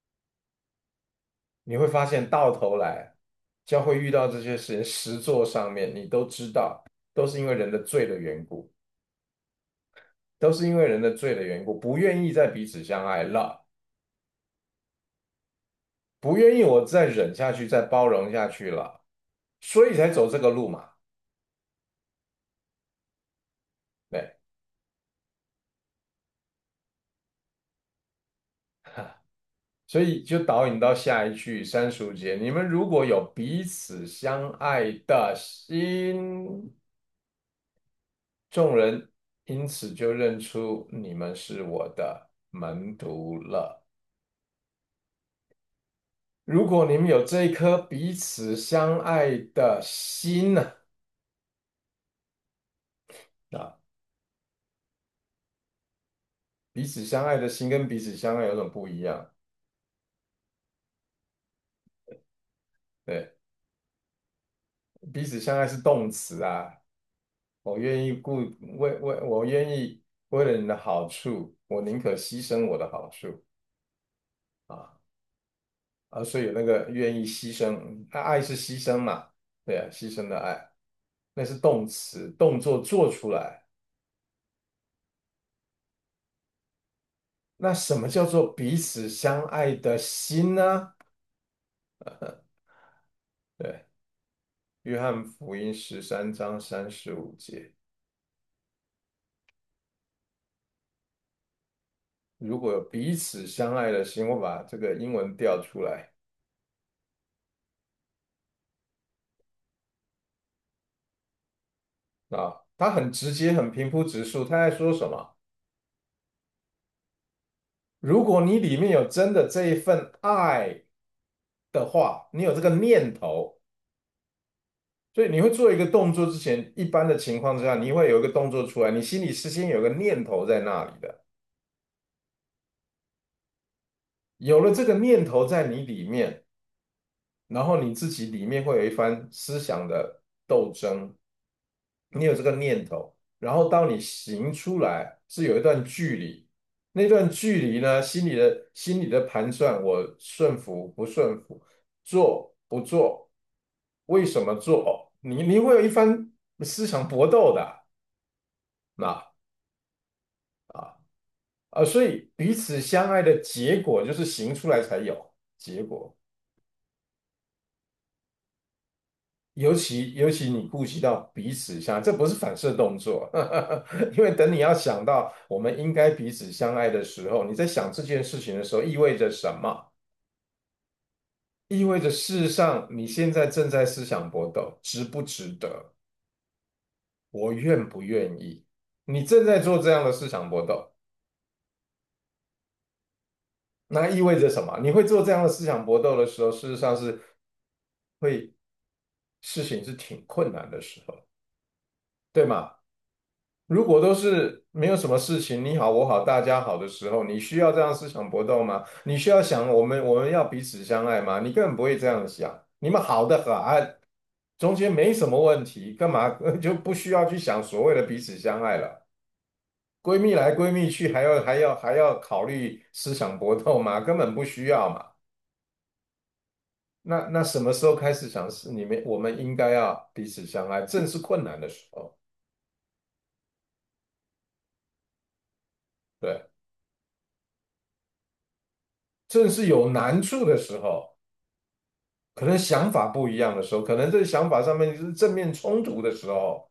你会发现到头来，将会遇到这些事情，实作上面你都知道，都是因为人的罪的缘故。 都是因为人的罪的缘故，不愿意再彼此相爱了，不愿意我再忍下去，再包容下去了，所以才走这个路嘛。对，所以就导引到下一句三十五节：你们如果有彼此相爱的心，众人因此就认出你们是我的门徒了。如果你们有这一颗彼此相爱的心呢？啊，彼此相爱的心跟彼此相爱有什么不一样？对，彼此相爱是动词啊，我愿意顾为为我愿意为了你的好处，我宁可牺牲我的好处啊啊，所以有那个愿意牺牲，啊爱是牺牲嘛，对啊，牺牲的爱，那是动词，动作做出来。那什么叫做彼此相爱的心呢？对，约翰福音十三章三十五节，如果有彼此相爱的心，我把这个英文调出来啊，他很直接，很平铺直述，他在说什么？如果你里面有真的这一份爱的话，你有这个念头，所以你会做一个动作之前，一般的情况之下，你会有一个动作出来，你心里事先有个念头在那里的。有了这个念头在你里面，然后你自己里面会有一番思想的斗争，你有这个念头，然后当你行出来是有一段距离，那段距离呢，心里的心里的盘算，我顺服不顺服，做不做，为什么做，你你会有一番思想搏斗的，那啊啊，所以彼此相爱的结果就是行出来才有结果。尤其尤其你顾及到彼此相爱，这不是反射动作，因为等你要想到我们应该彼此相爱的时候，你在想这件事情的时候，意味着什么？意味着事实上你现在正在思想搏斗，值不值得？我愿不愿意？你正在做这样的思想搏斗，那意味着什么？你会做这样的思想搏斗的时候，事实上是会事情是挺困难的时候，对吗？如果都是没有什么事情，你好我好大家好的时候，你需要这样思想搏斗吗？你需要想我们我们要彼此相爱吗？你根本不会这样想，你们好的很，中间没什么问题，干嘛就不需要去想所谓的彼此相爱了？闺蜜来闺蜜去，还要还要还要考虑思想搏斗吗？根本不需要嘛。那那什么时候开始想是你们我们应该要彼此相爱？正是困难的时候，对，正是有难处的时候。可能想法不一样的时候，可能这个想法上面就是正面冲突的时候，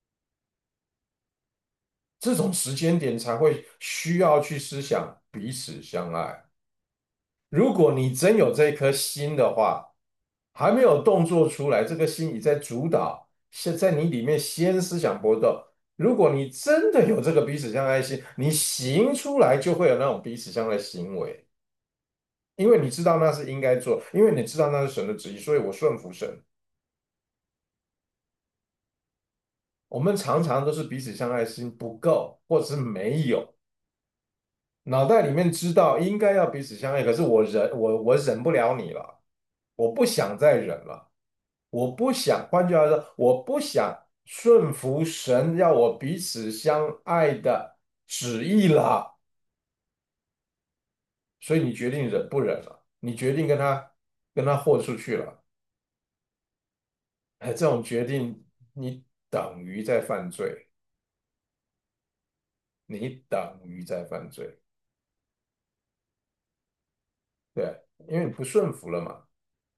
这种时间点才会需要去思想彼此相爱。如果你真有这颗心的话，还没有动作出来，这个心已在主导，先在你里面先思想搏斗。如果你真的有这个彼此相爱的心，你行出来就会有那种彼此相爱的行为，因为你知道那是应该做，因为你知道那是神的旨意，所以我顺服神。我们常常都是彼此相爱心不够，或者是没有，脑袋里面知道应该要彼此相爱，可是我忍，我我忍不了你了，我不想再忍了，我不想，换句话说，我不想顺服神要我彼此相爱的旨意了，所以你决定忍不忍了，你决定跟他跟他豁出去了，哎，这种决定你等于在犯罪。 你等于在犯罪。对，因为你不顺服了嘛。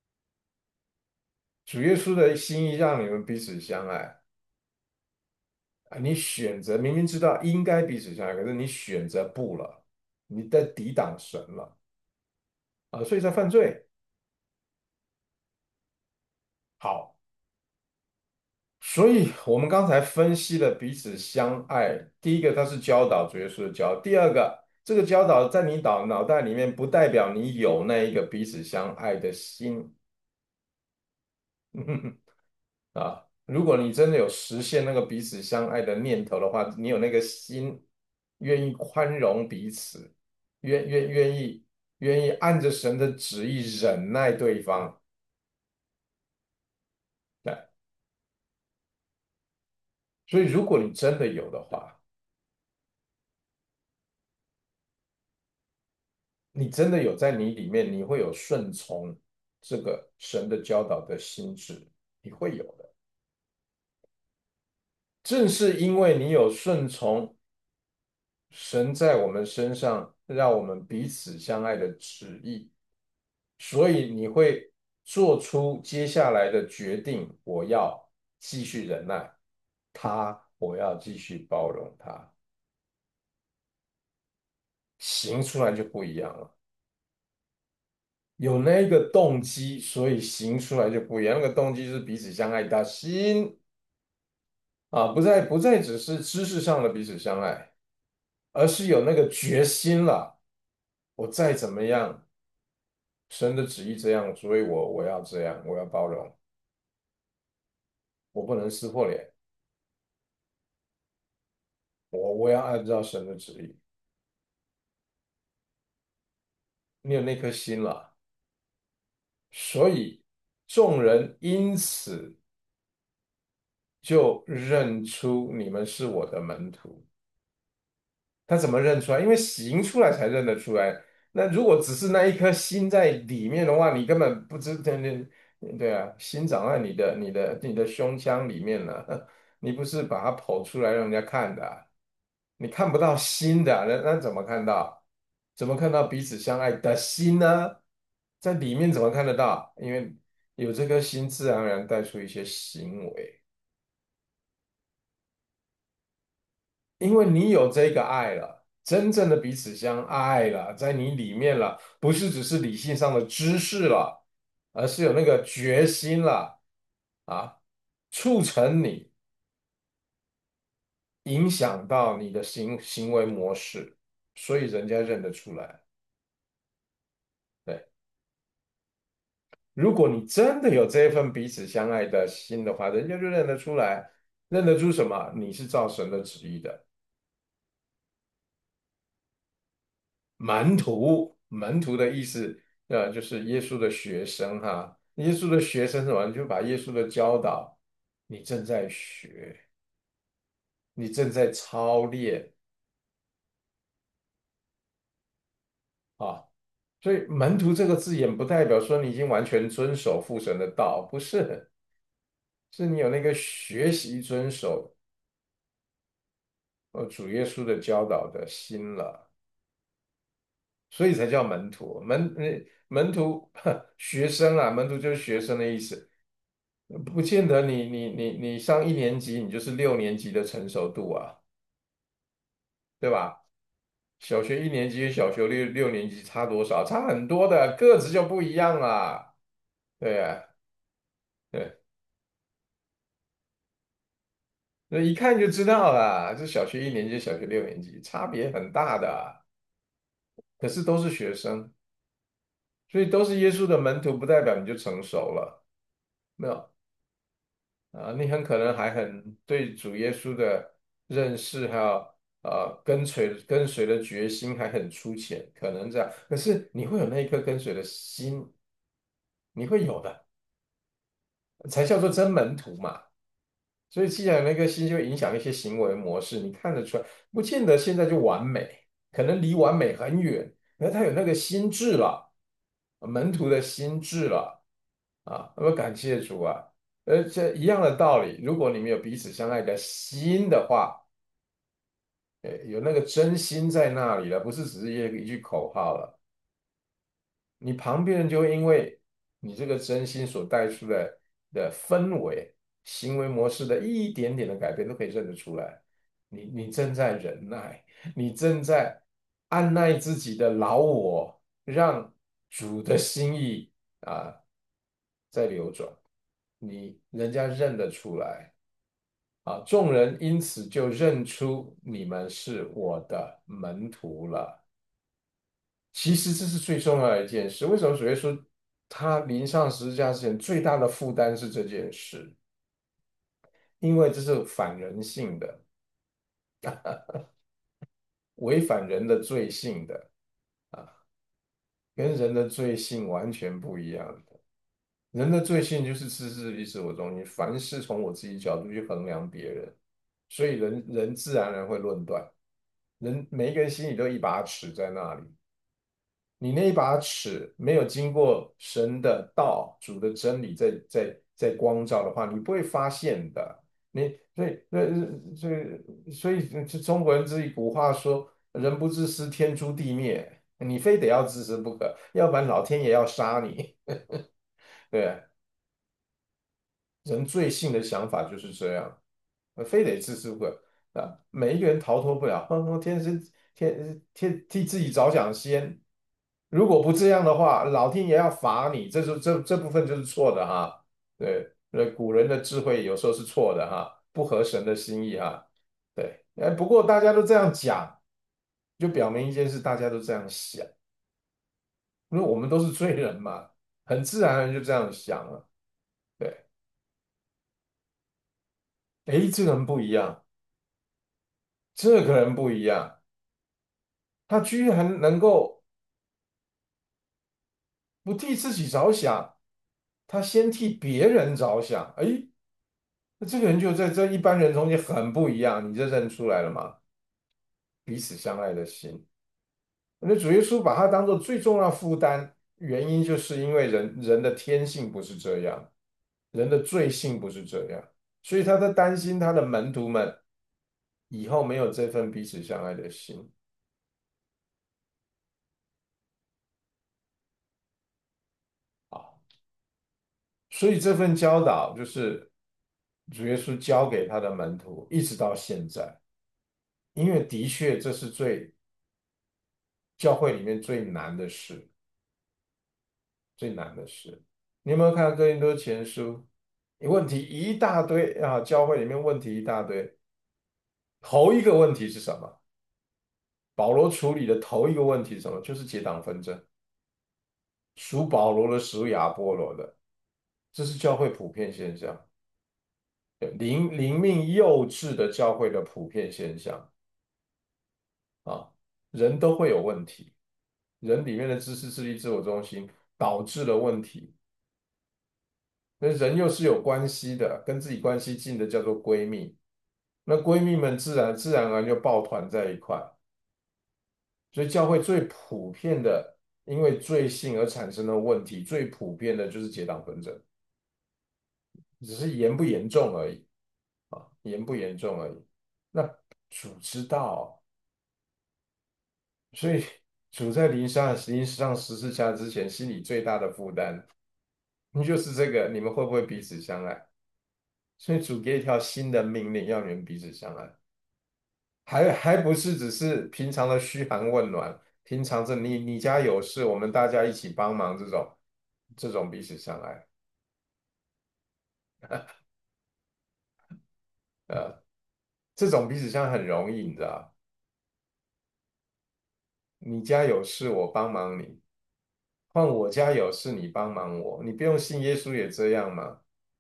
主耶稣的心意让你们彼此相爱啊，你选择明明知道应该彼此相爱，可是你选择不了，你在抵挡神了啊，所以在犯罪。好，所以我们刚才分析了彼此相爱，第一个它是教导主耶稣的教导，第二个这个教导在你脑脑袋里面不代表你有那一个彼此相爱的心。啊，如果你真的有实现那个彼此相爱的念头的话，你有那个心，愿意宽容彼此，愿愿愿意愿意按着神的旨意忍耐对方。对，所以如果你真的有的话，你真的有在你里面，你会有顺从这个神的教导的心智，你会有的。正是因为你有顺从神在我们身上让我们彼此相爱的旨意，所以你会做出接下来的决定：我要继续忍耐他，我要继续包容他，行出来就不一样了。有那个动机，所以行出来就不一样。那个动机是彼此相爱的心啊，不再不再只是知识上的彼此相爱，而是有那个决心了。我再怎么样，神的旨意这样，所以我我要这样，我要包容，我不能撕破脸，我我要按照神的旨意。你有那颗心了，所以众人因此就认出你们是我的门徒。他怎么认出来？因为行出来才认得出来。那如果只是那一颗心在里面的话，你根本不知道，那对啊，心长在你的、你的、你的胸腔里面呢，你不是把它剖出来让人家看的啊，你看不到心的啊，那那怎么看到？怎么看到彼此相爱的心呢？在里面怎么看得到？因为有这颗心，自然而然带出一些行为。因为你有这个爱了，真正的彼此相爱了，在你里面了，不是只是理性上的知识了，而是有那个决心了啊，促成你影响到你的行行为模式，所以人家认得出来。对，如果你真的有这一份彼此相爱的心的话，人家就认得出来，认得出什么？你是照神的旨意的。门徒，门徒的意思，呃，就是耶稣的学生哈。耶稣的学生是什么？你就把耶稣的教导，你正在学，你正在操练啊。所以门徒这个字眼不代表说你已经完全遵守父神的道，不是，是你有那个学习遵守呃主耶稣的教导的心了，所以才叫门徒。门呃门徒学生啊，门徒就是学生的意思。不见得你你你你上一年级，你就是六年级的成熟度啊，对吧？小学一年级跟小学六六年级差多少？差很多的，个子就不一样了。对呀，对，那一看就知道了，这小学一年级、小学六年级差别很大的，可是都是学生，所以都是耶稣的门徒，不代表你就成熟了，没有。啊，你很可能还很对主耶稣的认识，还有呃跟随跟随的决心还很粗浅，可能这样。可是你会有那一颗跟随的心，你会有的，才叫做真门徒嘛。所以既然有那个心，就会影响一些行为模式，你看得出来，不见得现在就完美，可能离完美很远，可是他有那个心智了，门徒的心智了。啊，那么感谢主啊！呃，这一样的道理，如果你们有彼此相爱的心的话， 诶，有那个真心在那里了，不是只是一一句口号了。你旁边人就会因为你这个真心所带出来的氛围、行为模式的一点点的改变，都可以认得出来。你你正在忍耐，你正在按耐自己的老我，让主的心意啊在流转，你人家认得出来啊，众人因此就认出你们是我的门徒了。其实这是最重要的一件事。为什么主耶稣他临上十字架之前最大的负担是这件事？因为这是反人性的，违反人的罪性的啊，跟人的罪性完全不一样的。人的罪性就是自私自利、自我中心，凡事从我自己角度去衡量别人，所以人人自然而然会论断。人每一个人心里都有一把尺在那里，你那一把尺没有经过神的道、主的真理在在在光照的话，你不会发现的。你所以所以所以所以这中国人这一古话说"人不自私，天诛地灭"，你非得要自私不可，要不然老天爷要杀你。对，人最性的想法就是这样，非得自私不可啊！每一个人逃脱不了，哼哼天是天天替自己着想先。如果不这样的话，老天爷要罚你，这就这这部分就是错的哈。对，那古人的智慧有时候是错的哈，不合神的心意哈。对，哎，不过大家都这样讲，就表明一件事，大家都这样想，因为我们都是罪人嘛，很自然而然就这样想了。对，哎，这个人不一样，这个人不一样，他居然能够不替自己着想，他先替别人着想，哎。那这个人就在这一般人中间很不一样，你这认出来了吗？彼此相爱的心。那主耶稣把它当做最重要负担，原因就是因为人人的天性不是这样，人的罪性不是这样，所以他在担心他的门徒们以后没有这份彼此相爱的心啊。所以这份教导就是主耶稣教给他的门徒，一直到现在，因为的确这是最教会里面最难的事。最难的事。你有没有看哥林多前书？问题一大堆啊，教会里面问题一大堆。头一个问题是什么？保罗处理的头一个问题是什么？就是结党纷争，属保罗的，属亚波罗的，这是教会普遍现象，灵灵命幼稚的教会的普遍现象啊。人都会有问题，人里面的自私自利、自我中心导致了问题。那人又是有关系的，跟自己关系近的叫做闺蜜，那闺蜜们自然自然而然就抱团在一块，所以教会最普遍的，因为罪性而产生的问题，最普遍的就是结党纷争，只是严不严重而已啊，严不严重而已。那主知道，所以主在临上临上十字架之前，心里最大的负担，就是这个，你们会不会彼此相爱？所以主给一条新的命令，要你们彼此相爱。还还不是只是平常的嘘寒问暖，平常这你你家有事，我们大家一起帮忙这种这种彼此相爱，呃，这种彼此相爱很容易，你知道，你家有事我帮忙你，换我家有事你帮忙我，你不用信耶稣也这样嘛，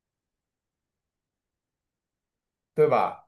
对吧？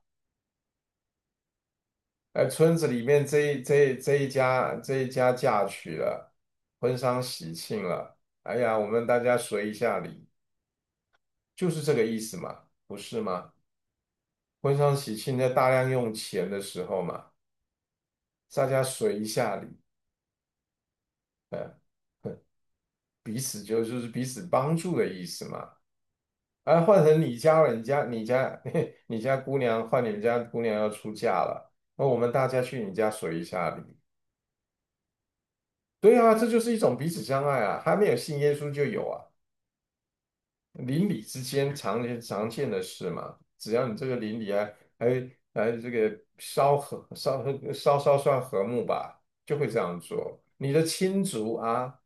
呃，村子里面这一这一这一家这一家嫁娶了，婚丧喜庆了，哎呀，我们大家随一下礼，就是这个意思嘛，不是吗？婚丧喜庆在大量用钱的时候嘛，大家随一下礼，呃，彼此就就是彼此帮助的意思嘛。而换成你家了，你家你家你家姑娘换你们家姑娘要出嫁了， 那我们大家去你家水一下礼。对啊，这就是一种彼此相爱啊，还没有信耶稣就有啊。邻里之间常见常见的事嘛，只要你这个邻里还还还这个稍和稍稍稍算和睦吧，就会这样做。你的亲族啊，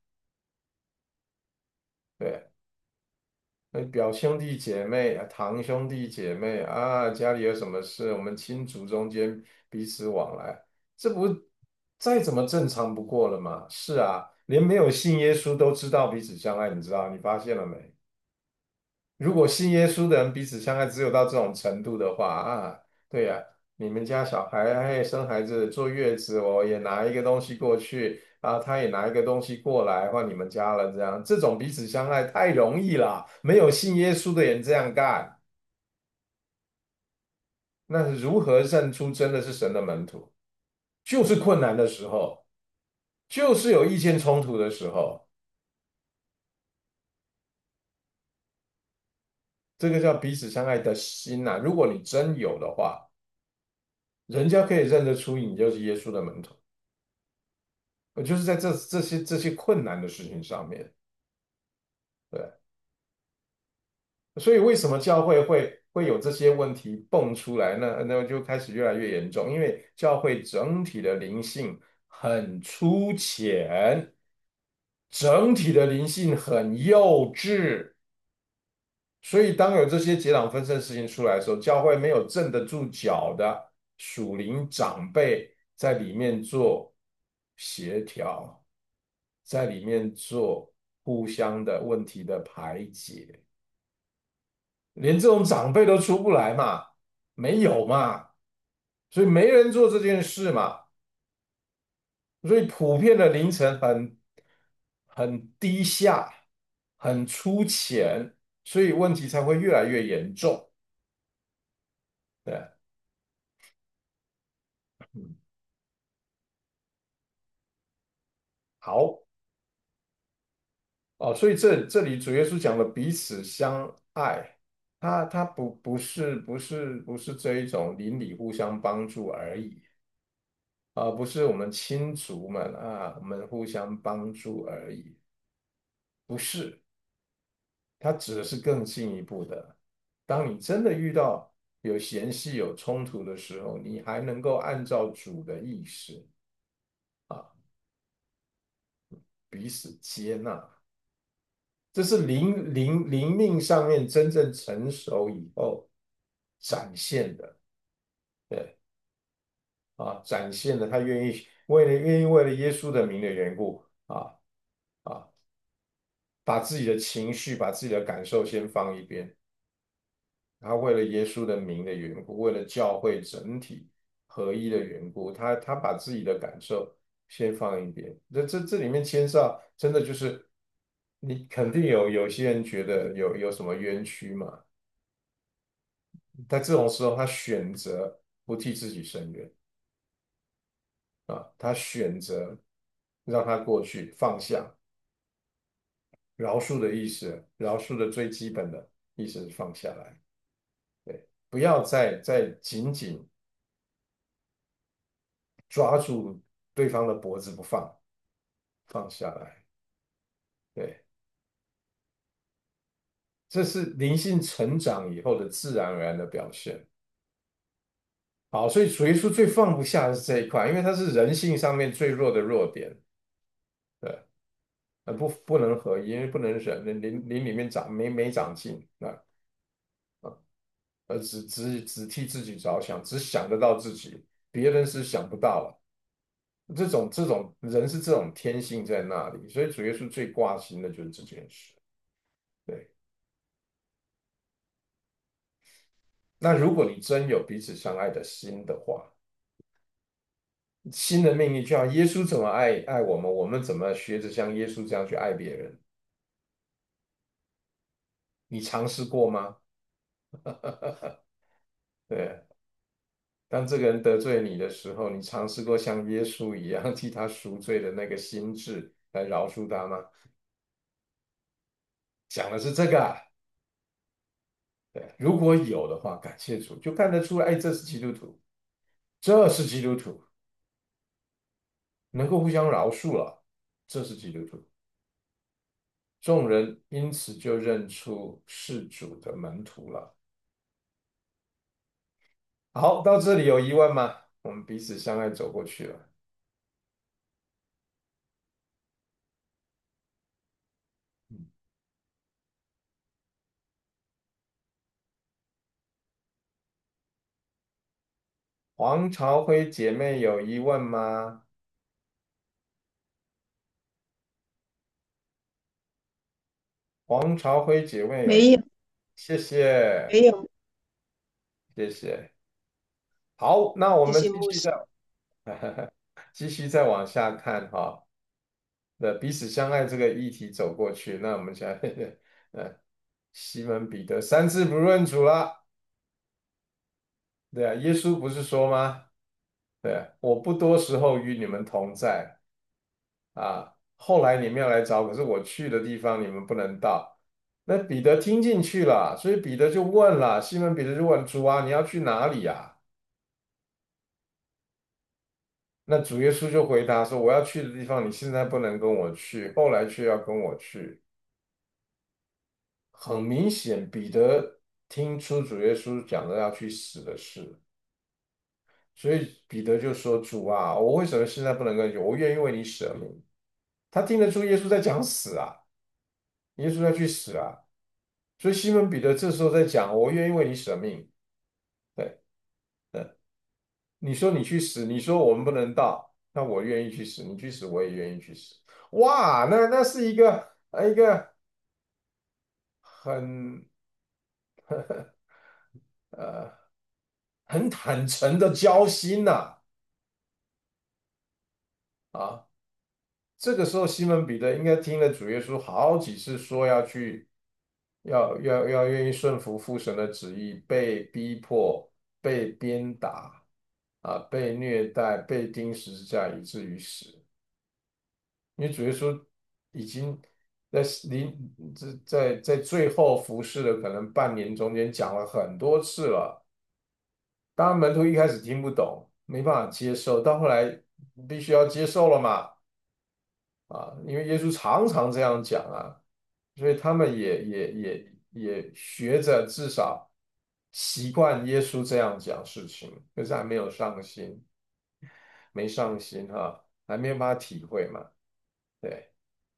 对，呃表兄弟姐妹、啊堂兄弟姐妹啊，家里有什么事，我们亲族中间彼此往来，这不再怎么正常不过了吗？是啊，连没有信耶稣都知道彼此相爱，你知道，你发现了没？如果信耶稣的人彼此相爱，只有到这种程度的话啊，对呀、你们家小孩哎生孩子坐月子，我也拿一个东西过去啊，他也拿一个东西过来换你们家了，这样这种彼此相爱太容易了，没有信耶稣的人这样干，那如何认出真的是神的门徒？就是困难的时候，就是有意见冲突的时候，这个叫彼此相爱的心呐、如果你真有的话，人家可以认得出你就是耶稣的门徒。我就是在这这些这些困难的事情上面，对，所以为什么教会会会有这些问题蹦出来呢？那就开始越来越严重，因为教会整体的灵性很粗浅，整体的灵性很幼稚，所以当有这些结党纷争的事情出来的时候，教会没有站得住脚的属灵长辈在里面做协调。在里面做互相的问题的排解，连这种长辈都出不来嘛，没有嘛，所以没人做这件事嘛，所以普遍的凌晨很很低下，很粗浅，所以问题才会越来越严重。对，嗯，好哦，所以这这里主耶稣讲的彼此相爱，他他不不是不是不是这一种邻里互相帮助而已。而不是我们亲族们啊，我们互相帮助而已，不是，它指的是更进一步的。当你真的遇到有嫌隙、有冲突的时候，你还能够按照主的意识啊，彼此接纳，这是灵灵灵命上面真正成熟以后展现的，对啊，展现的他愿意为了愿意为了耶稣的名的缘故啊啊。把自己的情绪、把自己的感受先放一边，他为了耶稣的名的缘故，为了教会整体合一的缘故，他他把自己的感受先放一边。这这这里面牵涉真的就是你肯定有有些人觉得有有什么冤屈嘛，在这种时候，他选择不替自己伸冤啊，他选择让他过去放下。饶恕的意思，饶恕的最基本的意思是放下来。对，不要再再紧紧抓住对方的脖子不放，放下来。对，这是灵性成长以后的自然而然的表现。好，所以主耶稣最放不下的是这一块，因为它是人性上面最弱的弱点。对，呃，不不能合一，因为不能忍，灵灵里面长没没长进啊啊，而只只只替自己着想，只想得到自己，别人是想不到了。这种这种人是这种天性在那里，所以主耶稣最挂心的就是这件事。对，那如果你真有彼此相爱的心的话，新的命令就像耶稣怎么爱爱我们，我们怎么学着像耶稣这样去爱别人？你尝试过吗？对，当这个人得罪你的时候，你尝试过像耶稣一样替他赎罪的那个心智来饶恕他吗？讲的是这个啊。对，如果有的话，感谢主，就看得出来，哎，这是基督徒。 这是基督徒，能够互相饶恕了，这是基督徒。众人因此就认出是主的门徒了。好，到这里有疑问吗？我们彼此相爱走过去了。黄朝辉姐妹有疑问吗？黄朝辉姐妹有疑， 没有， 谢谢， 没有， 谢谢。好，那我谢们谢牧师。 继续再继续再往下看哈。那彼此相爱这个议题走过去，那我们现在呃，西门彼得三字不认主了。对啊，耶稣不是说吗？对啊，我不多时候与你们同在啊，后来你们要来找，可是我去的地方你们不能到。那彼得听进去了，所以彼得就问了，西门彼得就问主啊，你要去哪里呀？那主耶稣就回答说，我要去的地方，你现在不能跟我去，后来却要跟我去。很明显，彼得听出主耶稣讲的要去死的事，所以彼得就说：“主啊，我为什么现在不能跟你去？我愿意为你舍命。”他听得出耶稣在讲死啊，耶稣要去死啊，所以西门彼得这时候在讲：“我愿意为你舍命。”对，对，你说你去死，你说我们不能到，那我愿意去死，你去死，我也愿意去死。哇，那那是一个呃一个很呃很坦诚的交心呐啊。这个时候，西门彼得应该听了主耶稣好几次说要去，要要要愿意顺服父神的旨意，被逼迫、被鞭打啊，被虐待、被钉十字架，以至于死。因为主耶稣已经在临在在最后服侍的可能半年中间讲了很多次了。当然，门徒一开始听不懂，没办法接受，到后来必须要接受了嘛。啊，因为耶稣常常这样讲啊，所以他们也也也也学着至少习惯耶稣这样讲事情，可是还没有上心，没上心哈，还没有办法体会嘛，对，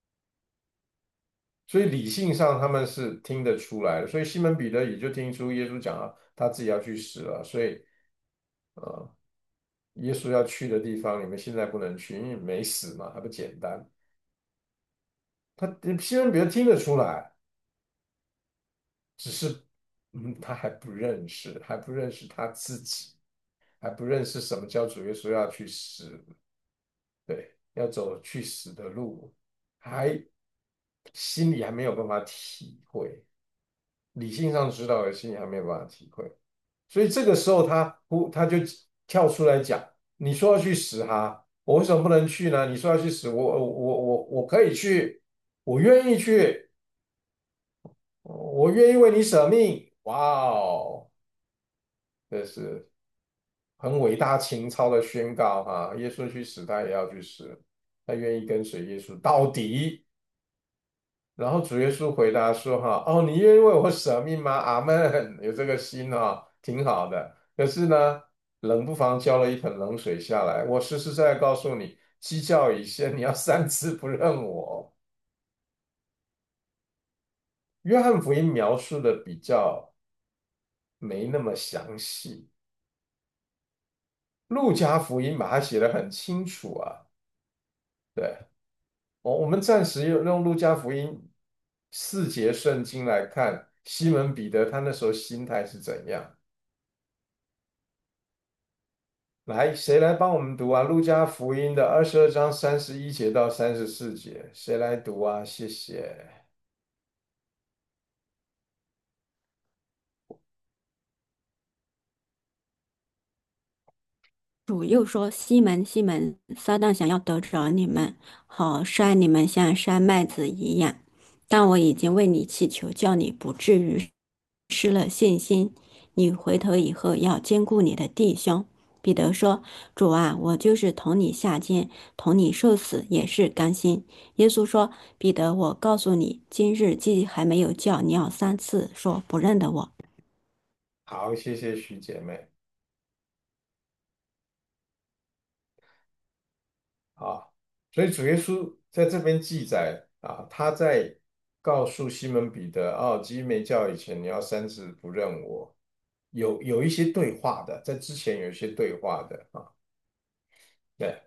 所以理性上他们是听得出来的，所以西门彼得也就听出耶稣讲了他自己要去死了，所以呃，耶稣要去的地方你们现在不能去，因为没死嘛，还不简单，他西门彼得听得出来。只是，嗯，他还不认识，还不认识他自己，还不认识什么叫主耶稣要去死，对，要走去死的路，还心里还没有办法体会，理性上知道的，心里还没有办法体会，所以这个时候他呼他就跳出来讲：“你说要去死哈，我为什么不能去呢？你说要去死，我我我我我可以去，我愿意去，我愿意为你舍命。”哇哦！这是很伟大情操的宣告哈！耶稣去死，他也要去死，他愿意跟随耶稣到底。然后主耶稣回答说：“哈，哦，你愿意为我舍命吗？阿门，有这个心哈，挺好的。可是呢，冷不防浇了一盆冷水下来。我实实在在告诉你，鸡叫已先，你要三次不认我。”约翰福音描述的比较没那么详细，路加福音把它写得很清楚啊。对。我我们暂时用用路加福音四节圣经来看西门彼得他那时候心态是怎样。来，谁来帮我们读啊？路加福音的二十二章三十一节到三十四节，谁来读啊？谢谢。 主又说：“西门，西门，撒旦想要得着你们，好筛你们像筛麦子一样。但我已经为你祈求，叫你不至于失了信心。你回头以后要兼顾你的弟兄， 彼得说：“主啊，我就是同你下监，同你受死，也是甘心。”耶稣说：“彼得，我告诉你，今日既还没有叫，你要三次说不认得我。” 好，谢谢徐姐妹。啊，所以主耶稣在这边记载啊，他在告诉西门彼得，哦，鸡没叫以前，你要三次不认我，有有一些对话的，在之前有一些对话的啊。对，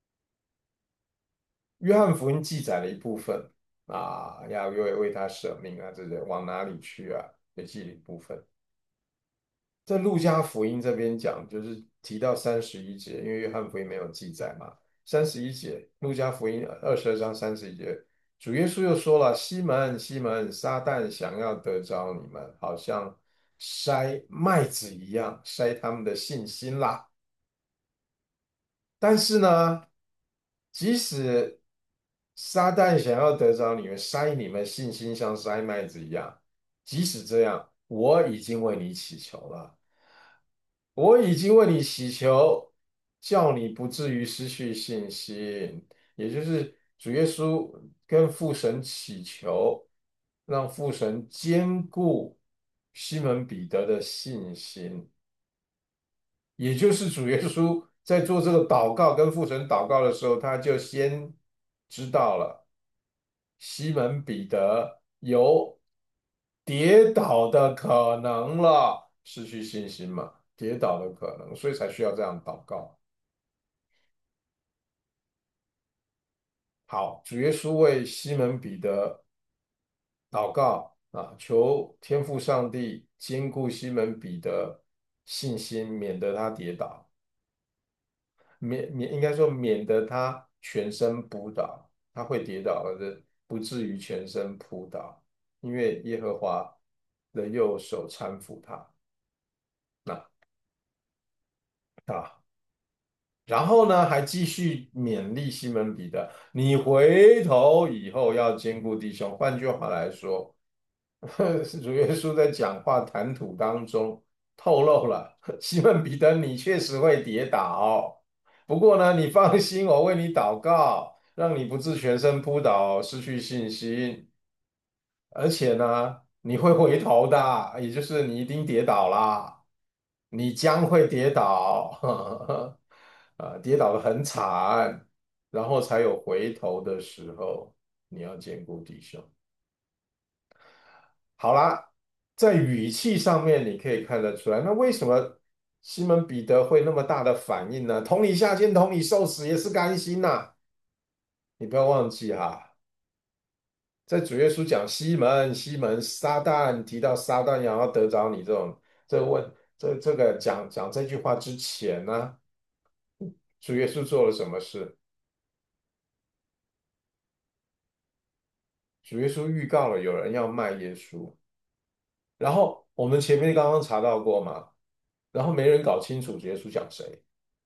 约翰福音记载了一部分啊，要为为他舍命啊，这个往哪里去啊，也记了一部分。在路加福音这边讲，就是提到三十一节，因为约翰福音没有记载嘛。三十一节，路加福音二十二章三十一节，主耶稣又说了：“西门，西门，撒旦想要得着你们，好像筛麦子一样，筛他们的信心啦。但是呢，即使撒旦想要得着你们，筛你们信心像筛麦子一样，即使这样，我已经为你祈求了。”我已经为你祈求，叫你不至于失去信心。也就是主耶稣跟父神祈求，让父神坚固西门彼得的信心。也就是主耶稣在做这个祷告，跟父神祷告的时候，他就先知道了西门彼得有跌倒的可能了，失去信心嘛，跌倒的可能，所以才需要这样祷告。好，主耶稣为西门彼得祷告啊，求天父上帝坚固西门彼得信心，免得他跌倒。免免应该说免得他全身扑倒，他会跌倒的，不至于全身扑倒，因为耶和华的右手搀扶他。那啊，然后呢，还继续勉励西门彼得，你回头以后要兼顾弟兄。换句话来说，主耶稣在讲话谈吐当中透露了，西门彼得，你确实会跌倒，不过呢，你放心，我为你祷告，让你不致全身扑倒，失去信心。而且呢，你会回头的，也就是你一定跌倒啦，你将会跌倒，啊，跌倒的很惨，然后才有回头的时候，你要兼顾弟兄。好啦，在语气上面你可以看得出来，那为什么西门彼得会那么大的反应呢？同理下监，同理受死，也是甘心呐、你不要忘记哈，在主耶稣讲西门，西门，撒旦提到撒旦想要得着你这种这个问这这个讲讲这句话之前呢，主耶稣做了什么事？主耶稣预告了有人要卖耶稣，然后我们前面刚刚查到过嘛，然后没人搞清楚主耶稣讲谁。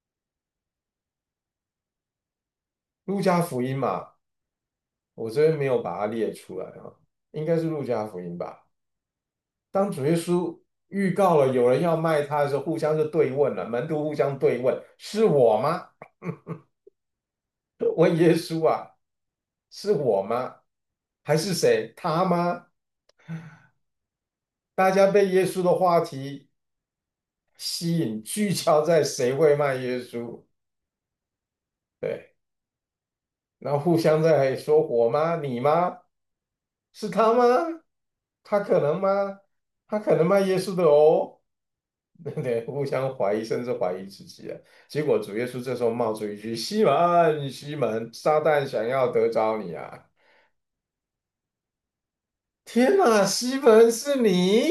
路加福音嘛，我这边没有把它列出来啊，应该是路加福音吧。当主耶稣预告了有人要卖他的时候，互相就对问了，门徒互相对问：“是我吗？”问耶稣啊，是我吗？还是谁？他吗？大家被耶稣的话题吸引，聚焦在谁会卖耶稣？对，然后互相在说我吗？你吗？是他吗？他可能吗？他可能卖耶稣的哦。对对，互相怀疑，甚至怀疑自己啊。结果主耶稣这时候冒出一句：“西门，西门，撒旦想要得着你啊！”天哪，西门是你？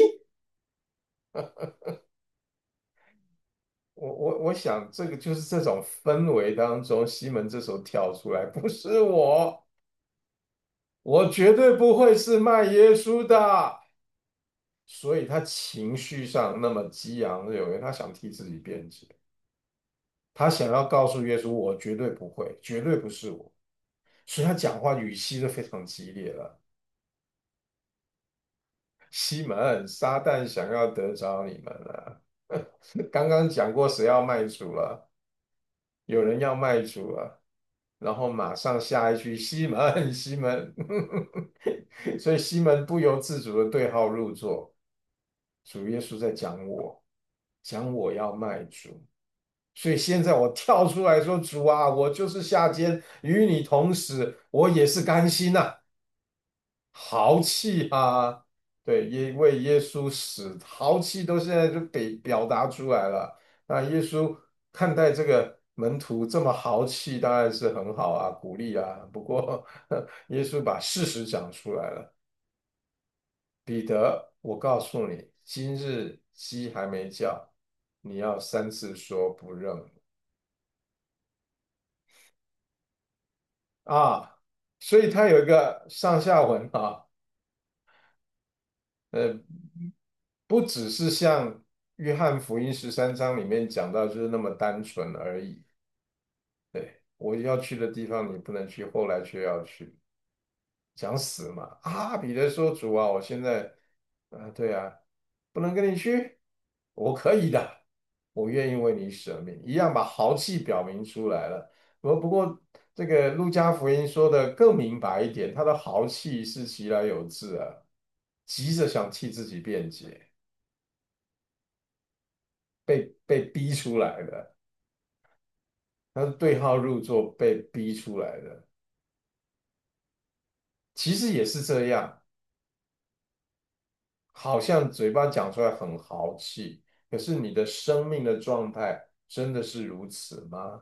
我我我想，这个就是这种氛围当中，西门这时候跳出来，不是我，我绝对不会是卖耶稣的。所以他情绪上那么激昂，有为他想替自己辩解，他想要告诉耶稣，我绝对不会，绝对不是我。所以他讲话语气都非常激烈了。西门，撒旦想要得着你们了。 刚刚讲过谁要卖主了，有人要卖主了，然后马上下一句西门，西门，所以西门不由自主的对号入座。主耶稣在讲我，讲我要卖主，所以现在我跳出来说：主啊，我就是下监与你同死，我也是甘心呐、豪气啊！对，因为耶稣死，豪气都现在就被表达出来了。那耶稣看待这个门徒这么豪气，当然是很好啊，鼓励啊。不过，耶稣把事实讲出来了。彼得，我告诉你，今日鸡还没叫，你要三次说不认我啊。所以他有一个上下文啊，呃，不只是像约翰福音十三章里面讲到，就是那么单纯而已。对，我要去的地方你不能去，后来却要去，讲死嘛。啊，彼得说：“主啊，我现在，啊，对啊，不能跟你去，我可以的，我愿意为你舍命。”一样把豪气表明出来了。不不过，这个路加福音说的更明白一点，他的豪气是其来有自啊，急着想替自己辩解。被被逼出来的，他是对号入座被逼出来的。其实也是这样，好像嘴巴讲出来很豪气，可是你的生命的状态真的是如此吗？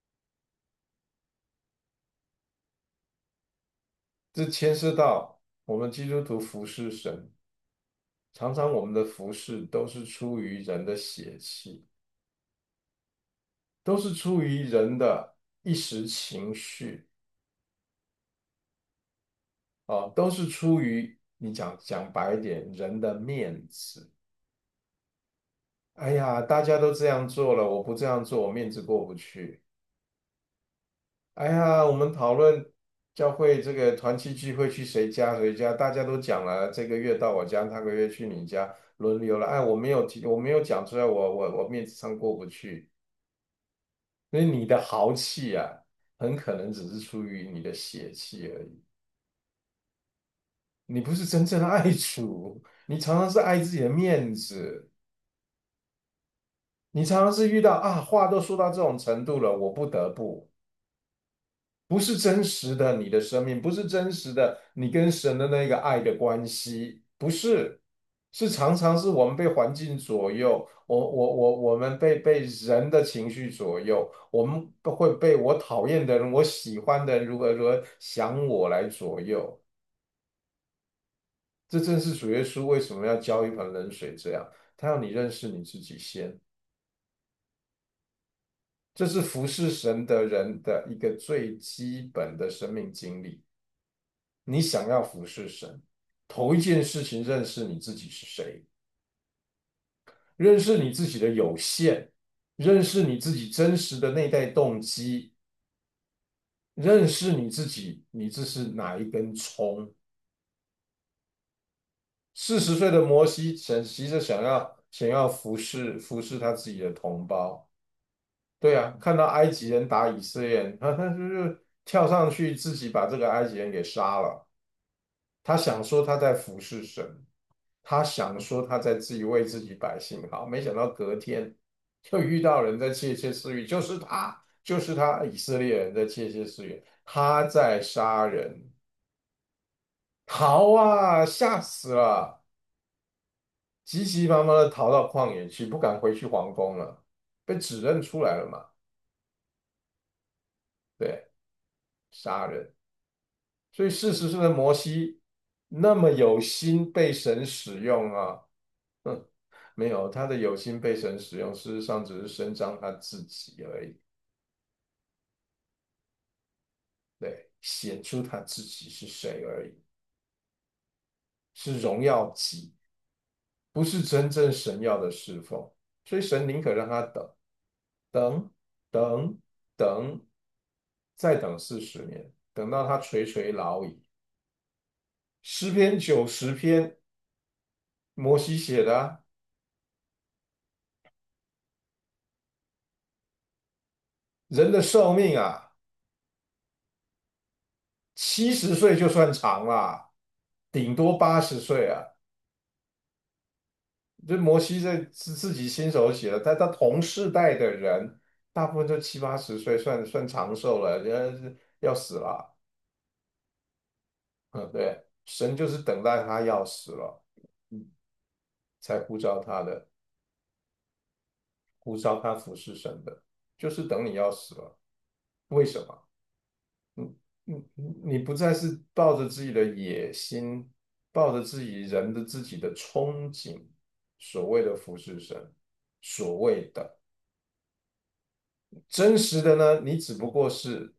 这牵涉到我们基督徒服侍神，常常我们的服侍都是出于人的血气，都是出于人的一时情绪，哦，都是出于你讲讲白一点，人的面子。哎呀，大家都这样做了，我不这样做，我面子过不去。哎呀，我们讨论教会这个团契聚会去谁家谁家，大家都讲了，这个月到我家，那个月去你家，轮流了。哎，我没有提，我没有讲出来，我我我面子上过不去。所以你的豪气啊，很可能只是出于你的血气而已。你不是真正的爱主，你常常是爱自己的面子。你常常是遇到啊，话都说到这种程度了，我不得不。不是真实的你的生命，不是真实的你跟神的那个爱的关系，不是，是常常是我们被环境左右，我我我我们被被人的情绪左右，我们会被我讨厌的人、我喜欢的人如何如何想我来左右。这正是主耶稣为什么要浇一盆冷水这样，他要你认识你自己先。这是服侍神的人的一个最基本的生命经历。你想要服侍神，头一件事情认识你自己是谁，认识你自己的有限，认识你自己真实的内在动机，认识你自己，你这是哪一根葱？四十岁的摩西想急着想要想要服侍服侍他自己的同胞，对啊，看到埃及人打以色列人，他他就是跳上去自己把这个埃及人给杀了。他想说他在服侍神，他想说他在自己为自己百姓好，没想到隔天就遇到人在窃窃私语，就是他，就是他，以色列人在窃窃私语，他在杀人，逃啊，吓死了，急急忙忙的逃到旷野去，不敢回去皇宫了，被指认出来了嘛，对，杀人。所以事实上的摩西那么有心被神使用啊，哼，没有，他的有心被神使用，事实上只是伸张他自己而已，对，显出他自己是谁而已，是荣耀己，不是真正神要的侍奉，所以神宁可让他等，等，等，等，再等四十年，等到他垂垂老矣。诗篇九十篇，摩西写的啊人的寿命啊，七十岁就算长了，顶多八十岁啊。这摩西在自自己亲手写的，但他同世代的人，大部分都七八十岁，算算长寿了，人家要死了。嗯，对，神就是等待他要死了，嗯，才呼召他的，呼召他服侍神的，就是等你要死了。为什么？嗯嗯，嗯你不再是抱着自己的野心，抱着自己人的自己的憧憬，所谓的服侍神，所谓的真实的呢？你只不过是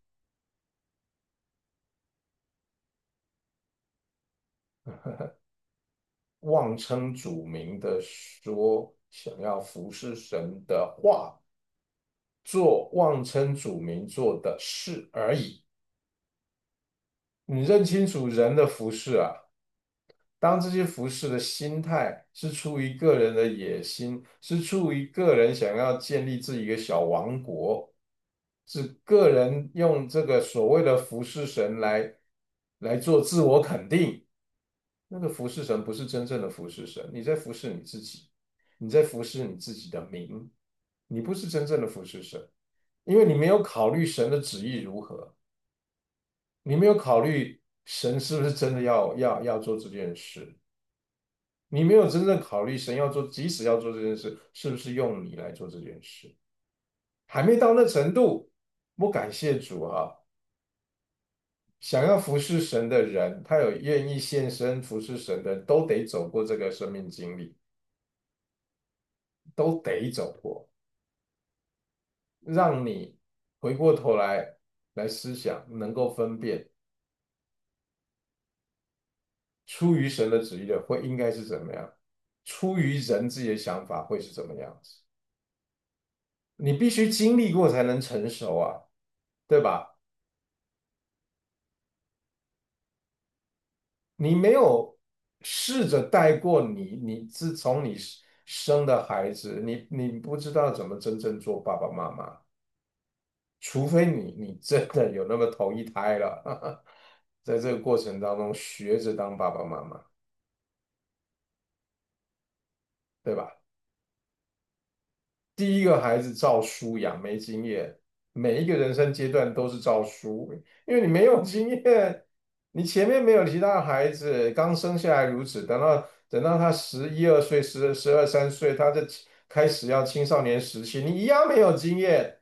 妄称主名的说想要服侍神的话，做妄称主名做的事而已。你认清楚人的服侍啊，当这些服侍的心态是出于个人的野心，是出于个人想要建立自己一个小王国，是个人用这个所谓的服侍神来来做自我肯定。那个服侍神不是真正的服侍神，你在服侍你自己，你在服侍你自己的名，你不是真正的服侍神，因为你没有考虑神的旨意如何，你没有考虑神是不是真的要要要做这件事，你没有真正考虑神要做，即使要做这件事，是不是用你来做这件事，还没到那程度，我感谢主啊！想要服侍神的人，他有愿意献身服侍神的人，都得走过这个生命经历。都得走过，让你回过头来来思想，能够分辨出于神的旨意的会应该是怎么样，出于人自己的想法会是怎么样子。你必须经历过才能成熟啊，对吧？你没有试着带过你，你自从你生的孩子，你你不知道怎么真正做爸爸妈妈。除非你你真的有那么头一胎了，在这个过程当中学着当爸爸妈妈，对吧？第一个孩子照书养，没经验，每一个人生阶段都是照书，因为你没有经验，你前面没有其他的孩子，刚生下来如此，等到等到他十一二岁、十十二三岁，他就开始要青少年时期，你一样没有经验。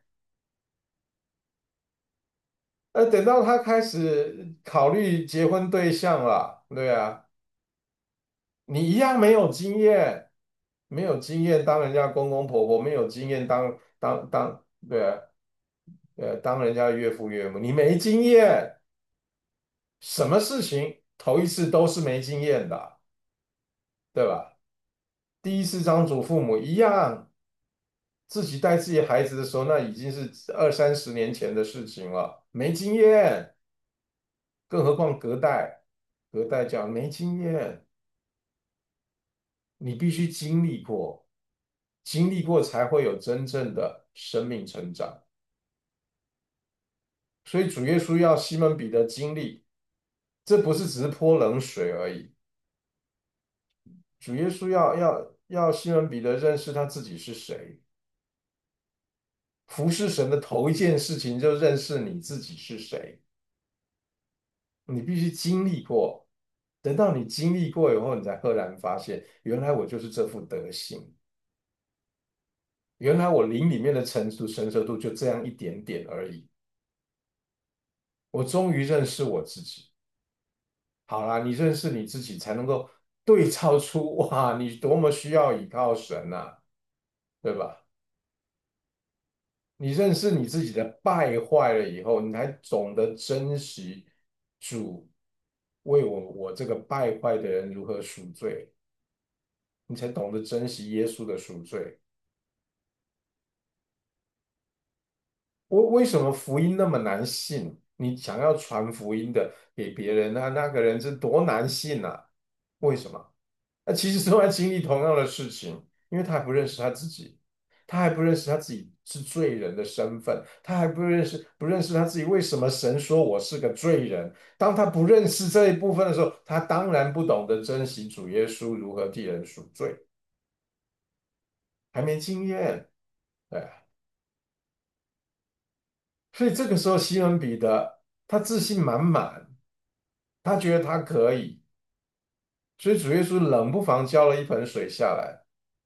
呃，等到他开始考虑结婚对象了，对啊，你一样没有经验，没有经验当人家公公婆婆，没有经验当当当，对啊，呃，当人家岳父岳母，你没经验，什么事情头一次都是没经验的，对吧？第一次当祖父母一样，自己带自己孩子的时候，那已经是二三十年前的事情了，没经验，更何况隔代，隔代教没经验，你必须经历过。经历过才会有真正的生命成长。所以主耶稣要西门彼得经历，这不是只是泼冷水而已。主耶稣要要要西门彼得认识他自己是谁。服侍神的头一件事情就认识你自己是谁，你必须经历过。等到你经历过以后，你才赫然发现，原来我就是这副德行，原来我灵里面的成熟成熟度就这样一点点而已。我终于认识我自己。好啦，你认识你自己，才能够对照出哇，你多么需要依靠神呐、对吧？你认识你自己的败坏了以后，你才懂得珍惜主为我我这个败坏的人如何赎罪，你才懂得珍惜耶稣的赎罪。为为什么福音那么难信？你想要传福音的给别人，那那个人是多难信啊？为什么？那其实都在经历同样的事情，因为他还不认识他自己， 他还不认识他自己是罪人的身份，他还不认识不认识他自己为什么神说我是个罪人。当他不认识这一部分的时候，他当然不懂得珍惜主耶稣如何替人赎罪，还没经验。对啊，所以这个时候西门彼得他自信满满，他觉得他可以，所以主耶稣冷不防浇了一盆水下来，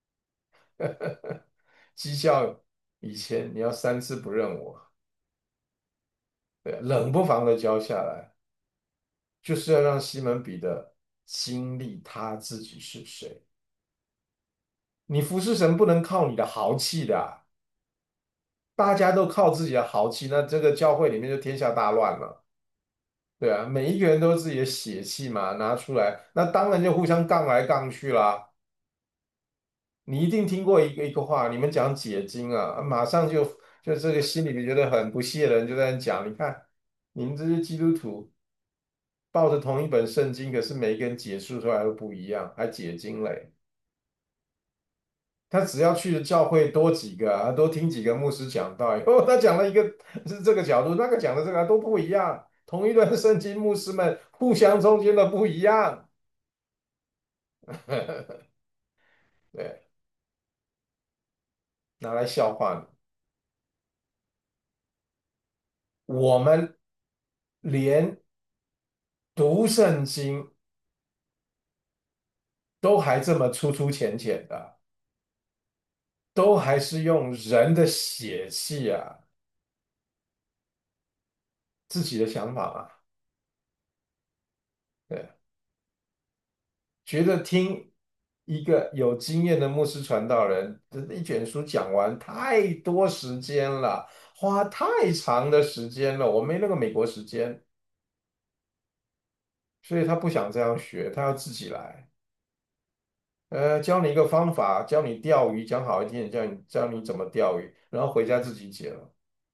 讥笑以前你要三次不认我，对，冷不防的浇下来，就是要让西门彼得经历他自己是谁。你服侍神不能靠你的豪气的啊，大家都靠自己的豪气，那这个教会里面就天下大乱了。对啊，每一个人都有自己的血气嘛，拿出来，那当然就互相杠来杠去啦。你一定听过一个一个话，你们讲解经啊，马上就就这个心里面觉得很不屑的人就在那讲，你看你们这些基督徒抱着同一本圣经，可是每一个人解释出来都不一样，还解经嘞。他只要去的教会多几个啊，多听几个牧师讲道，哦，他讲了一个是这个角度，那个讲的这个都不一样，同一段圣经，牧师们互相中间的不一样。对，拿来笑话你。我们连读圣经都还这么粗粗浅浅的，都还是用人的血气啊，自己的想法啊，对，觉得听一个有经验的牧师传道人这一卷书讲完太多时间了，花太长的时间了，我没那个美国时间，所以他不想这样学，他要自己来。呃，教你一个方法，教你钓鱼，讲好一点，教你教你怎么钓鱼，然后回家自己解了。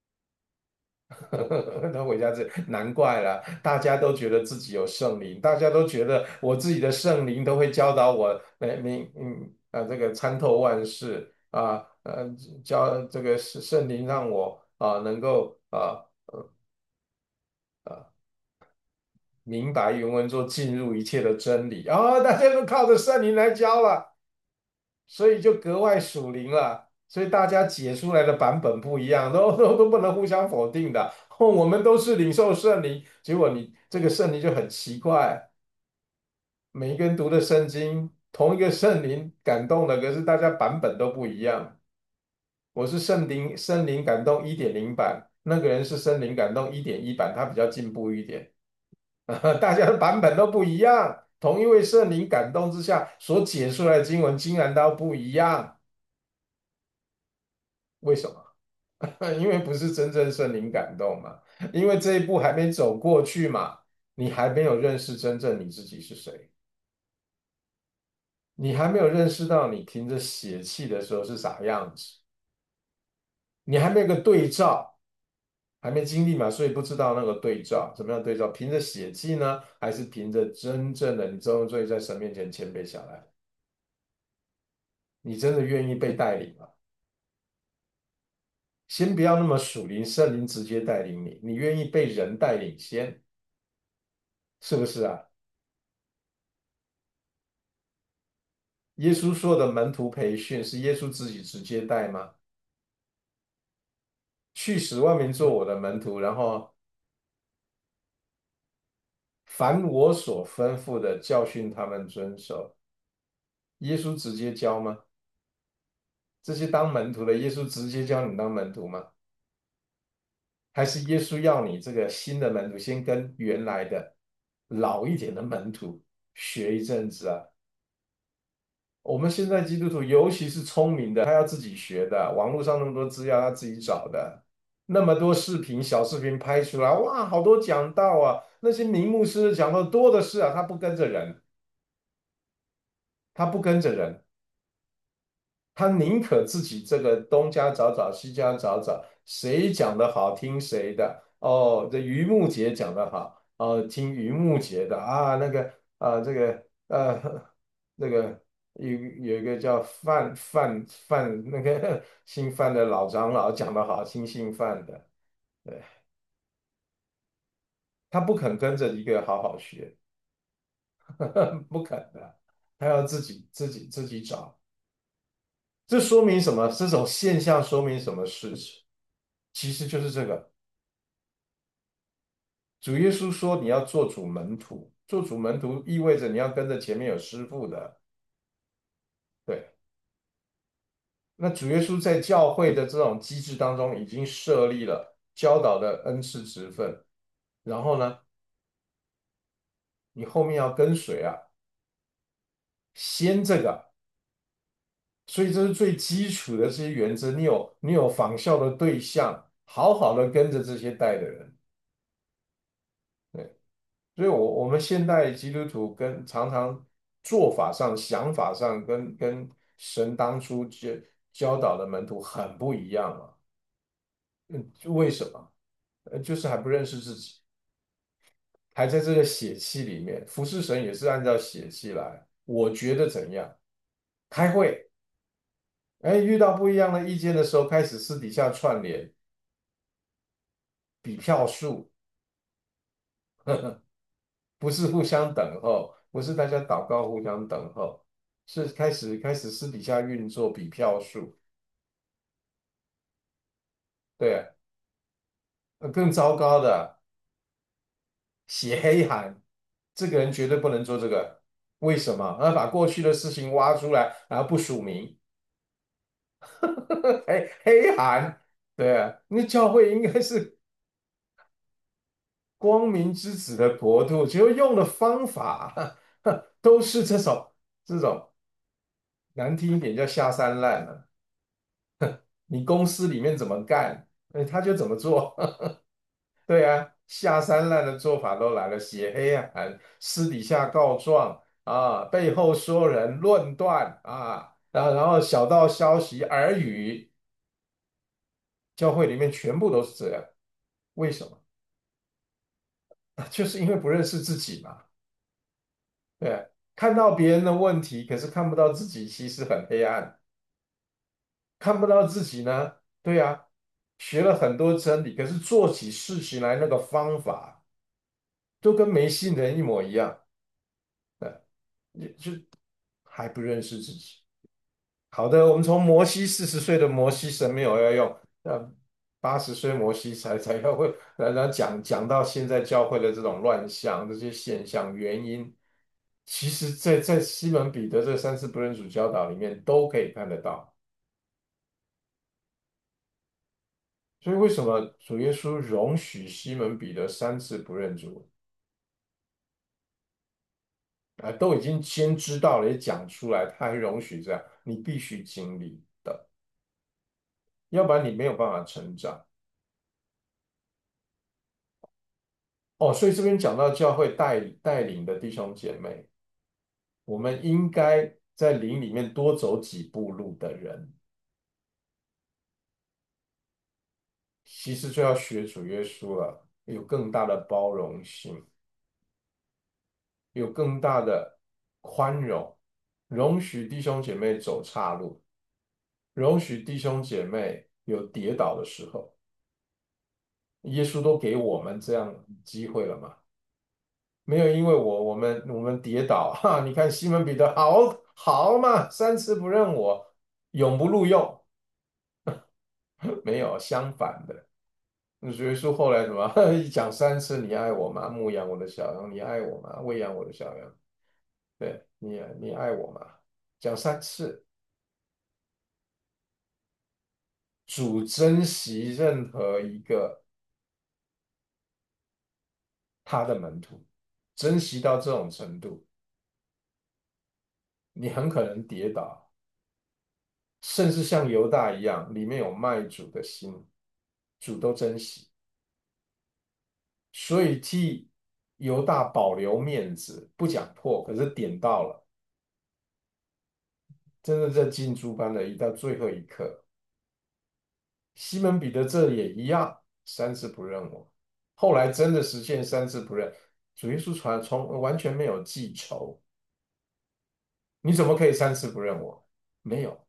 他回家这难怪了，大家都觉得自己有圣灵，大家都觉得我自己的圣灵都会教导我，明明嗯啊这个参透万事啊，呃教这个圣圣灵让我啊能够啊明白原文中进入一切的真理啊，大家都靠着圣灵来教了。所以就格外属灵了。所以大家解出来的版本不一样，都都都不能互相否定的。哦，我们都是领受圣灵，结果你这个圣灵就很奇怪，每一个人读的圣经，同一个圣灵感动的，可是大家版本都不一样。我是圣灵圣灵感动一点零版，那个人是圣灵感动一点一版，他比较进步一点。大家的版本都不一样，同一位圣灵感动之下所解出来的经文，竟然都不一样，为什么？因为不是真正圣灵感动嘛，因为这一步还没走过去嘛，你还没有认识真正你自己是谁，你还没有认识到你凭着血气的时候是啥样子，你还没有个对照，还没经历嘛，所以不知道那个对照怎么样对照，凭着血气呢，还是凭着真正的你终究在神面前谦卑下来，你真的愿意被带领吗？先不要那么属灵，圣灵直接带领你，你愿意被人带领先，是不是啊？耶稣说的门徒培训是耶稣自己直接带吗？去使万民做我的门徒，然后凡我所吩咐的教训他们遵守。耶稣直接教吗？这些当门徒的，耶稣直接教你当门徒吗？还是耶稣要你这个新的门徒先跟原来的老一点的门徒学一阵子啊？我们现在基督徒，尤其是聪明的，他要自己学的，网络上那么多资料，他自己找的，那么多视频、小视频拍出来，哇，好多讲道啊，那些名牧师讲道多的是啊，他不跟着人，他不跟着人，他宁可自己这个东家找找，西家找找，谁讲的好听谁的。哦，这于木杰讲的好，哦，听于木杰的啊，那个啊，这个呃，那个。 有有一个叫范范范那个姓范的老长老讲得好，姓姓范的，对，他不肯跟着一个好好学，不肯的，他要自己自己自己找。这说明什么？这种现象说明什么事情？其实就是这个。主耶稣说你要做主门徒，做主门徒意味着你要跟着前面有师傅的，对。那主耶稣在教会的这种机制当中已经设立了教导的恩赐职分，然后呢，你后面要跟随啊，先这个，所以这是最基础的这些原则。你有你有仿效的对象，好好的跟着这些带的人，对。所以我我们现代基督徒跟常常做法上、想法上跟跟神当初教教导的门徒很不一样啊。嗯，为什么？呃，就是还不认识自己。还在这个血气里面，服侍神也是按照血气来。我觉得怎样？开会，哎，遇到不一样的意见的时候，开始私底下串联，比票数，不是互相等候，不是大家祷告互相等候，是开始开始私底下运作比票数。对啊，呃更糟糕的，写黑函，这个人绝对不能做这个。为什么？要把过去的事情挖出来，然后不署名。黑黑函，对啊，那教会应该是光明之子的国度，结果用的方法都是这种这种难听一点叫下三滥了。你公司里面怎么干，哎，他就怎么做。对啊，下三滥的做法都来了，写黑函，私底下告状啊，背后说人论断啊，然后然后小道消息耳语，教会里面全部都是这样。为什么？就是因为不认识自己嘛。对，看到别人的问题，可是看不到自己，其实很黑暗。看不到自己呢，对呀，学了很多真理，可是做起事情来那个方法，都跟没信的人一模一样。对，也就还不认识自己。好的，我们从摩西四十岁的摩西，神没有要用，呃，八十岁摩西才才要会，然后讲讲到现在教会的这种乱象，这些现象原因，其实在在西门彼得这三次不认主教导里面都可以看得到。所以为什么主耶稣容许西门彼得三次不认主啊？都已经先知道了，也讲出来，他还容许这样，你必须经历的，要不然你没有办法成长。哦，所以这边讲到教会带带领的弟兄姐妹，我们应该在灵里面多走几步路的人，其实就要学主耶稣了，有更大的包容性，有更大的宽容，容许弟兄姐妹走岔路，容许弟兄姐妹有跌倒的时候，耶稣都给我们这样机会了嘛？没有因为我我们我们跌倒哈，你看西门彼得好好嘛，三次不认我，永不录用。没有，相反的。那所以说后来什么？一讲三次，你爱我吗？牧养我的小羊，你爱我吗？喂养我的小羊，对你你爱我吗？讲三次，主珍惜任何一个他的门徒，珍惜到这种程度，你很可能跌倒，甚至像犹大一样，里面有卖主的心，主都珍惜。所以替犹大保留面子，不讲破，可是点到了，真的在进猪般的一到最后一刻。西门彼得这也一样，三次不认我，后来真的实现三次不认，主耶稣传从完全没有记仇， 你怎么可以三次不认我？没有，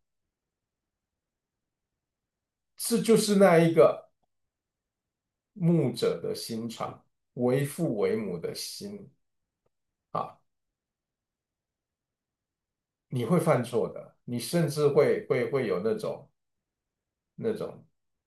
这就是那一个牧者的心肠，为父为母的心啊！你会犯错的，你甚至会会会有那种那种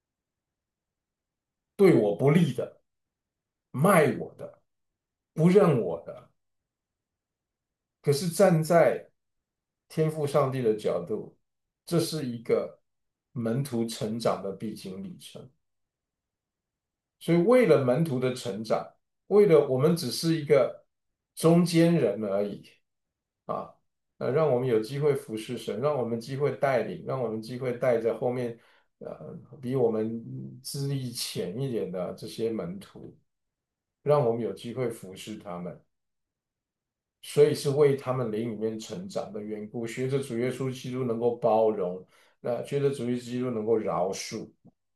对我不利的、卖我的、不认我的。可是站在天父上帝的角度，这是一个门徒成长的必经历程。所以，为了门徒的成长，为了我们只是一个中间人而已啊，呃，让我们有机会服侍神，让我们机会带领，让我们机会带着后面呃比我们资历浅一点的这些门徒，让我们有机会服侍他们。所以是为他们灵里面成长的缘故，学着主耶稣基督能够包容，那学着主耶稣基督能够饶恕。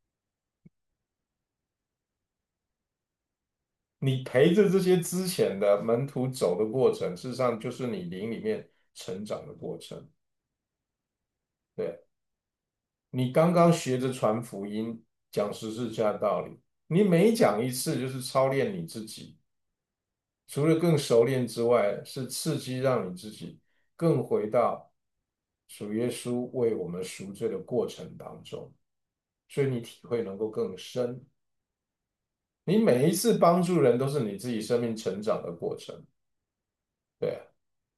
你陪着这些之前的门徒走的过程，事实上就是你灵里面成长的过程。对，你刚刚学着传福音，讲十字架道理，你每讲一次就是操练你自己，除了更熟练之外，是刺激让你自己更回到主耶稣为我们赎罪的过程当中，所以你体会能够更深。你每一次帮助人，都是你自己生命成长的过程。对啊，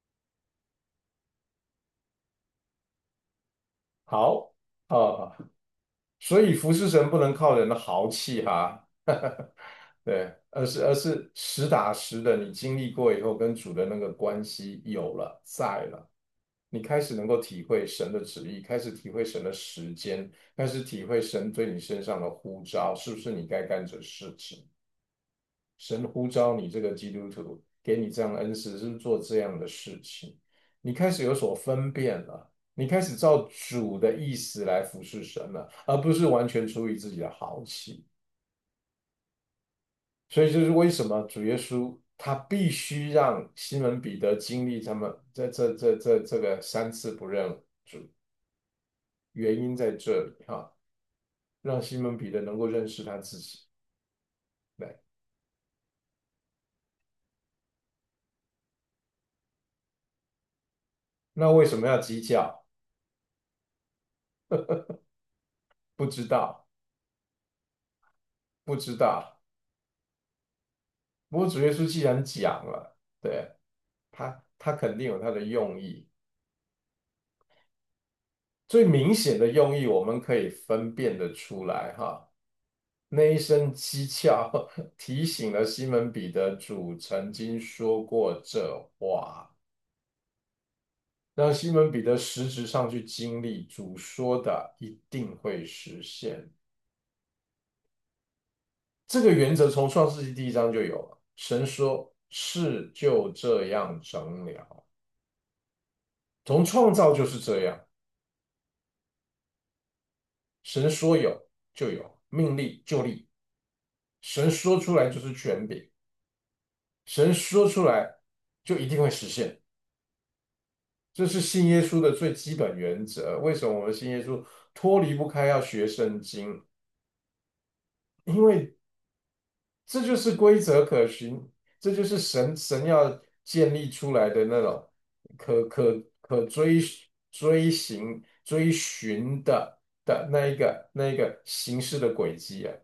好啊，所以服侍神不能靠人的豪气哈，对，而是而是实打实的，你经历过以后，跟主的那个关系有了，在了。你开始能够体会神的旨意，开始体会神的时间，开始体会神对你身上的呼召，是不是你该干这事情？神呼召你这个基督徒，给你这样的恩赐，是不是做这样的事情？你开始有所分辨了，你开始照主的意思来服侍神了，而不是完全出于自己的豪气。所以，这是为什么主耶稣他必须让西门彼得经历他们在这这这这个三次不认主，原因在这里哈，让西门彼得能够认识他自己。来，那为什么要鸡叫？不知道，不知道。不过主耶稣既然讲了，对，他他肯定有他的用意。最明显的用意，我们可以分辨得出来哈。那一声鸡叫提醒了西门彼得，主曾经说过这话，让西门彼得实质上去经历主说的一定会实现。这个原则从创世纪第一章就有了，神说是就这样整了，从创造就是这样，神说有就有，命立就立，神说出来就是权柄，神说出来就一定会实现。这是信耶稣的最基本原则。为什么我们信耶稣脱离不开要学圣经？因为这就是规则可循，这就是神神要建立出来的那种可可可追追寻追寻的的那一个那一个形式的轨迹啊。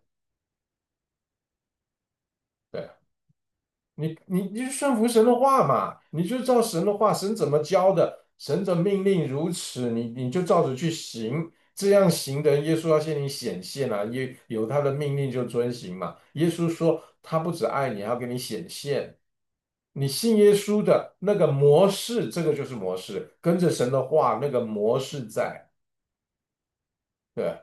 对。你你你就顺服神的话嘛，你就照神的话，神怎么教的，神的命令如此，你你就照着去行，这样行的人，耶稣要向你显现啊，耶有他的命令就遵行嘛。耶稣说他不只爱你，还要给你显现。你信耶稣的那个模式，这个就是模式，跟着神的话，那个模式在，对。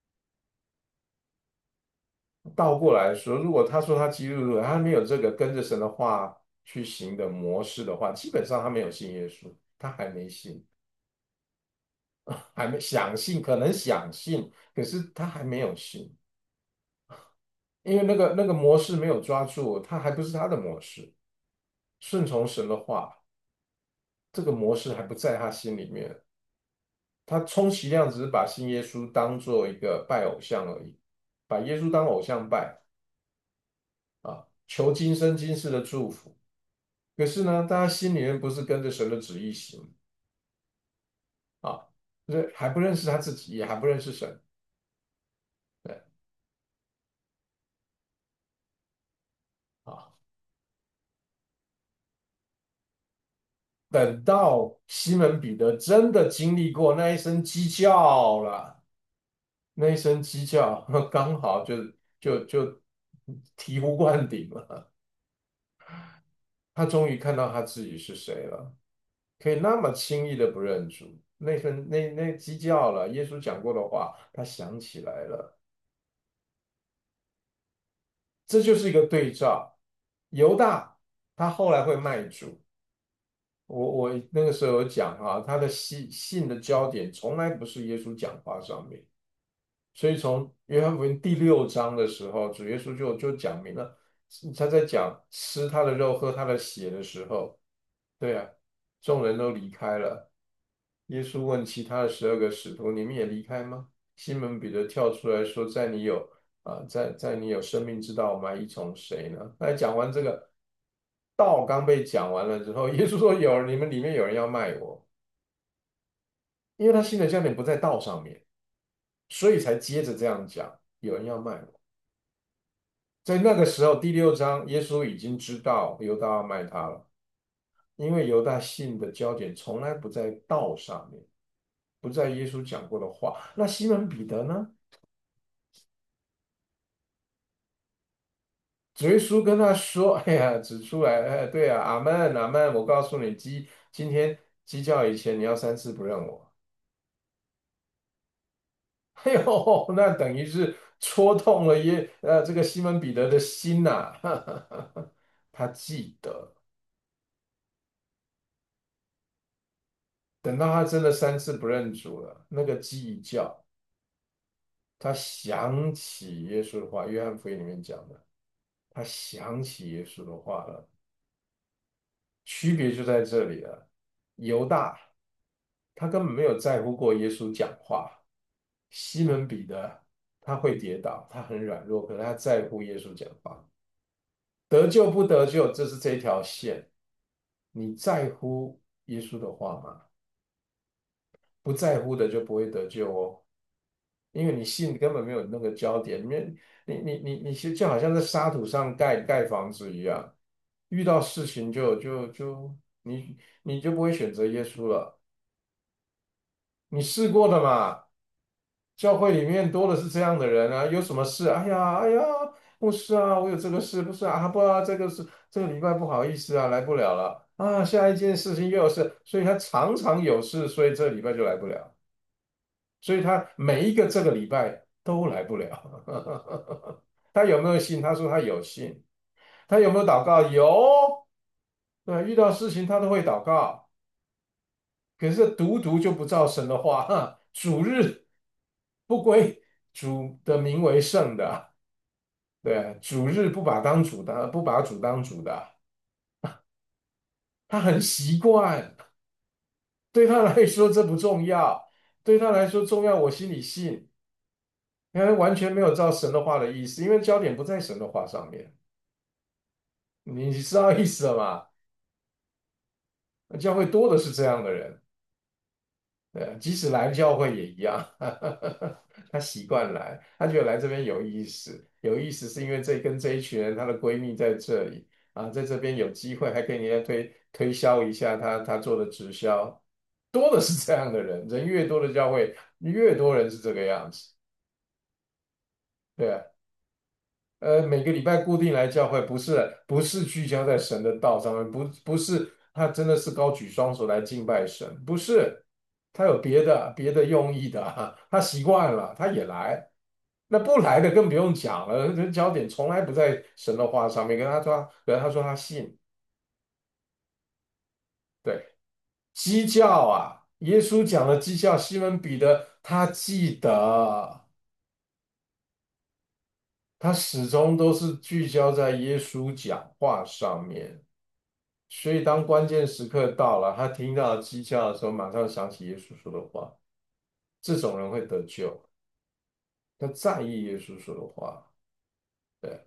倒过来说，如果他说他基督徒，他没有这个跟着神的话去行的模式的话，基本上他没有信耶稣，他还没信，还没想信，可能想信，可是他还没有信，因为那个那个模式没有抓住，他还不是他的模式，顺从神的话。 这个模式还不在他心里面，他充其量只是把信耶稣当做一个拜偶像而已，把耶稣当偶像拜啊，求今生今世的祝福。可是呢，大家心里面不是跟着神的旨意行啊，就是还不认识他自己，也还不认识神。对啊，等到西门彼得真的经历过那一声鸡叫了，那一声鸡叫刚好就就就醍醐灌顶了，他终于看到他自己是谁了，可以那么轻易的不认主。那声那那鸡叫了，耶稣讲过的话，他想起来了。这就是一个对照。犹大他后来会卖主，我我那个时候有讲啊，他的信信的焦点从来不是耶稣讲话上面，所以从约翰福音第六章的时候，主耶稣就就讲明了，他在讲吃他的肉、喝他的血的时候，对啊，众人都离开了。耶稣问其他的十二个使徒：“你们也离开吗？”西门彼得跳出来说：“在你有啊，在在你有生命之道，我们还依从谁呢？”那讲完这个道刚被讲完了之后，耶稣说：“有你们里面有人要卖我。”因为他新的焦点不在道上面，所以才接着这样讲：有人要卖我。在那个时候，第六章，耶稣已经知道犹大要卖他了，因为犹大信的焦点从来不在道上面。不在耶稣讲过的话。那西门彼得呢？主耶稣跟他说：“哎呀，指出来，哎，对啊，阿门，阿门。我告诉你，鸡今天鸡叫以前，你要三次不认我。”哎呦，那等于是戳痛了耶，呃，这个西门彼得的心呐、他记得，等到他真的三次不认主了，那个鸡一叫，他想起耶稣的话，约翰福音里面讲的，他想起耶稣的话了。区别就在这里了。犹大他根本没有在乎过耶稣讲话，西门彼得他会跌倒，他很软弱，可是他在乎耶稣讲话。得救不得救，这是这条线。你在乎耶稣的话吗？不在乎的就不会得救哦，因为你信根本没有那个焦点，你你你你你就就好像在沙土上盖盖房子一样，遇到事情就就就你你就不会选择耶稣了。你试过的嘛？教会里面多的是这样的人啊，有什么事？哎呀，哎呀，牧师啊，我有这个事，不是啊，不啊，这个是这个礼拜不好意思啊，来不了了啊，下一件事情又有事，所以他常常有事，所以这礼拜就来不了，所以他每一个这个礼拜都来不了。他有没有信？他说他有信。他有没有祷告？有。对，遇到事情他都会祷告。可是独独就不照神的话，哈，主日不归主的名为圣的，对，主日不把当主的，不把主当主的，他很习惯，对他来说这不重要，对他来说重要，我心里信，因为完全没有照神的话的意思，因为焦点不在神的话上面，你知道意思了吗？教会多的是这样的人。对，即使来教会也一样，她习惯来，她觉得来这边有意思，有意思是因为这跟这一群人，她的闺蜜在这里啊，在这边有机会，还可以人家推推销一下她她做的直销，多的是这样的人，人越多的教会，越多人是这个样子，对啊。呃，每个礼拜固定来教会，不是不是聚焦在神的道上面，不不是他真的是高举双手来敬拜神，不是，他有别的别的用意的啊，他习惯了，他也来，那不来的更不用讲了，这焦点从来不在神的话上面，跟他说，跟他说他信，对，鸡叫啊，耶稣讲的鸡叫，西门彼得他记得，他始终都是聚焦在耶稣讲话上面。 所以当关键时刻到了，他听到鸡叫的时候，马上想起耶稣说的话，这种人会得救。他在意耶稣说的话，对，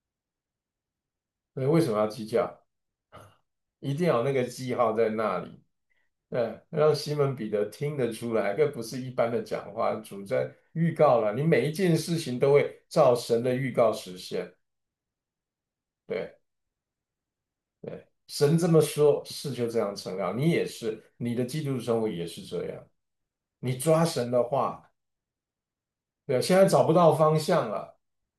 所以为什么要鸡叫？一定要有那个记号在那里，对，让西门彼得听得出来，这不是一般的讲话，主在预告了，你每一件事情都会照神的预告实现，对对，神这么说，是就这样成了，你也是，你的基督徒生活也是这样，你抓神的话，对，现在找不到方向了，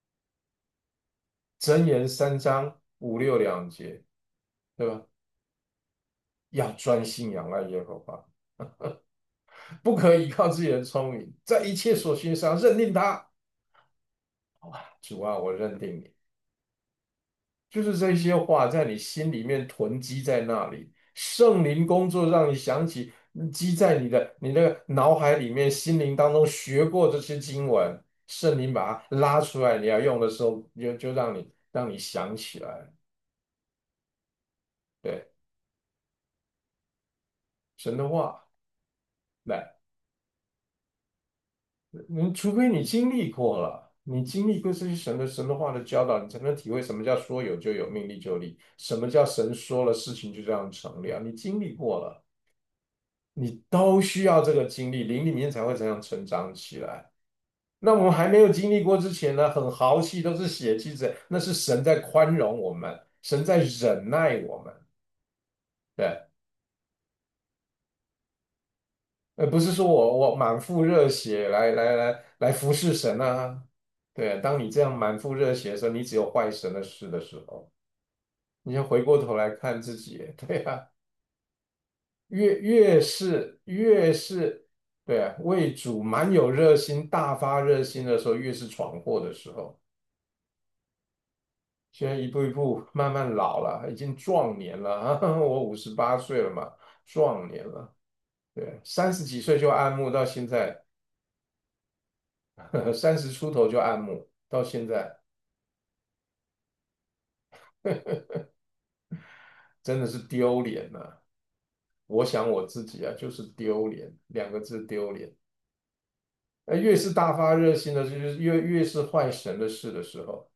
箴言三章五六两节，对吧？要专心仰赖耶和华，不可以依靠自己的聪明，在一切所行上认定他。主啊，我认定你。就是这些话在你心里面囤积在那里，圣灵工作让你想起，积在你的你那个脑海里面、心灵当中学过这些经文，圣灵把它拉出来，你要用的时候，就就让你让你想起来。对，神的话，来。你除非你经历过了，你经历过这些神的神的话的教导，你才能体会什么叫说有就有，命立就立，什么叫神说了事情就这样成了。你经历过了，你都需要这个经历，灵里面才会这样成长起来。那我们还没有经历过之前呢，很豪气，都是血气子，那是神在宽容我们，神在忍耐我们，对，而不是说我我满腹热血来来来来服侍神啊。对，当你这样满腹热血的时候，你只有坏神的事的时候，你要回过头来看自己，对啊，越越是越是对啊，为主满有热心、大发热心的时候，越是闯祸的时候。现在一步一步慢慢老了，已经壮年了啊！我五十八岁了嘛，壮年了。对，三十几岁就按慕，到现在三十出头就按慕，到现在真的是丢脸了。我想我自己啊，就是丢脸，两个字丢脸。呃，越是大发热心的，就是越越是坏神的事的时候，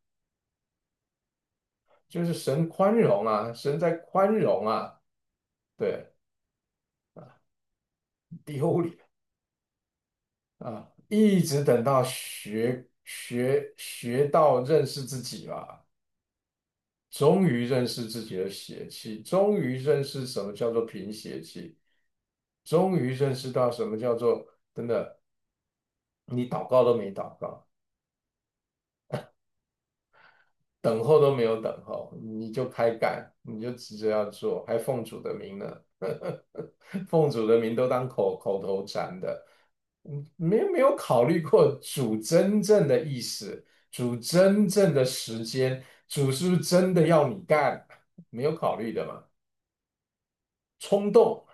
就是神宽容啊，神在宽容啊，对啊，丢脸啊，一直等到学学学到认识自己了，终于认识自己的血气，终于认识什么叫做贫血气，终于认识到什么叫做真的，你祷告都没祷告。等候都没有等候，你就开干，你就急着要做，还奉主的名呢，奉主的名都当口口头禅的，嗯，没没有考虑过主真正的意思，主真正的时间，主是不是真的要你干？没有考虑的嘛，冲动。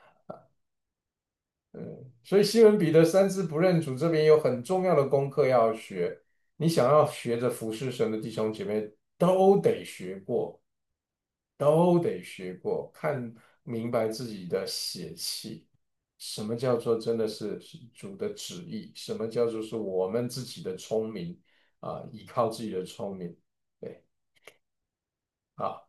嗯，所以西门彼得三次不认主，这边有很重要的功课要学。你想要学着服侍神的弟兄姐妹，都得学过。都得学过，看明白自己的血气，什么叫做真的是主的旨意，什么叫做是我们自己的聪明啊，依靠自己的聪明，对啊，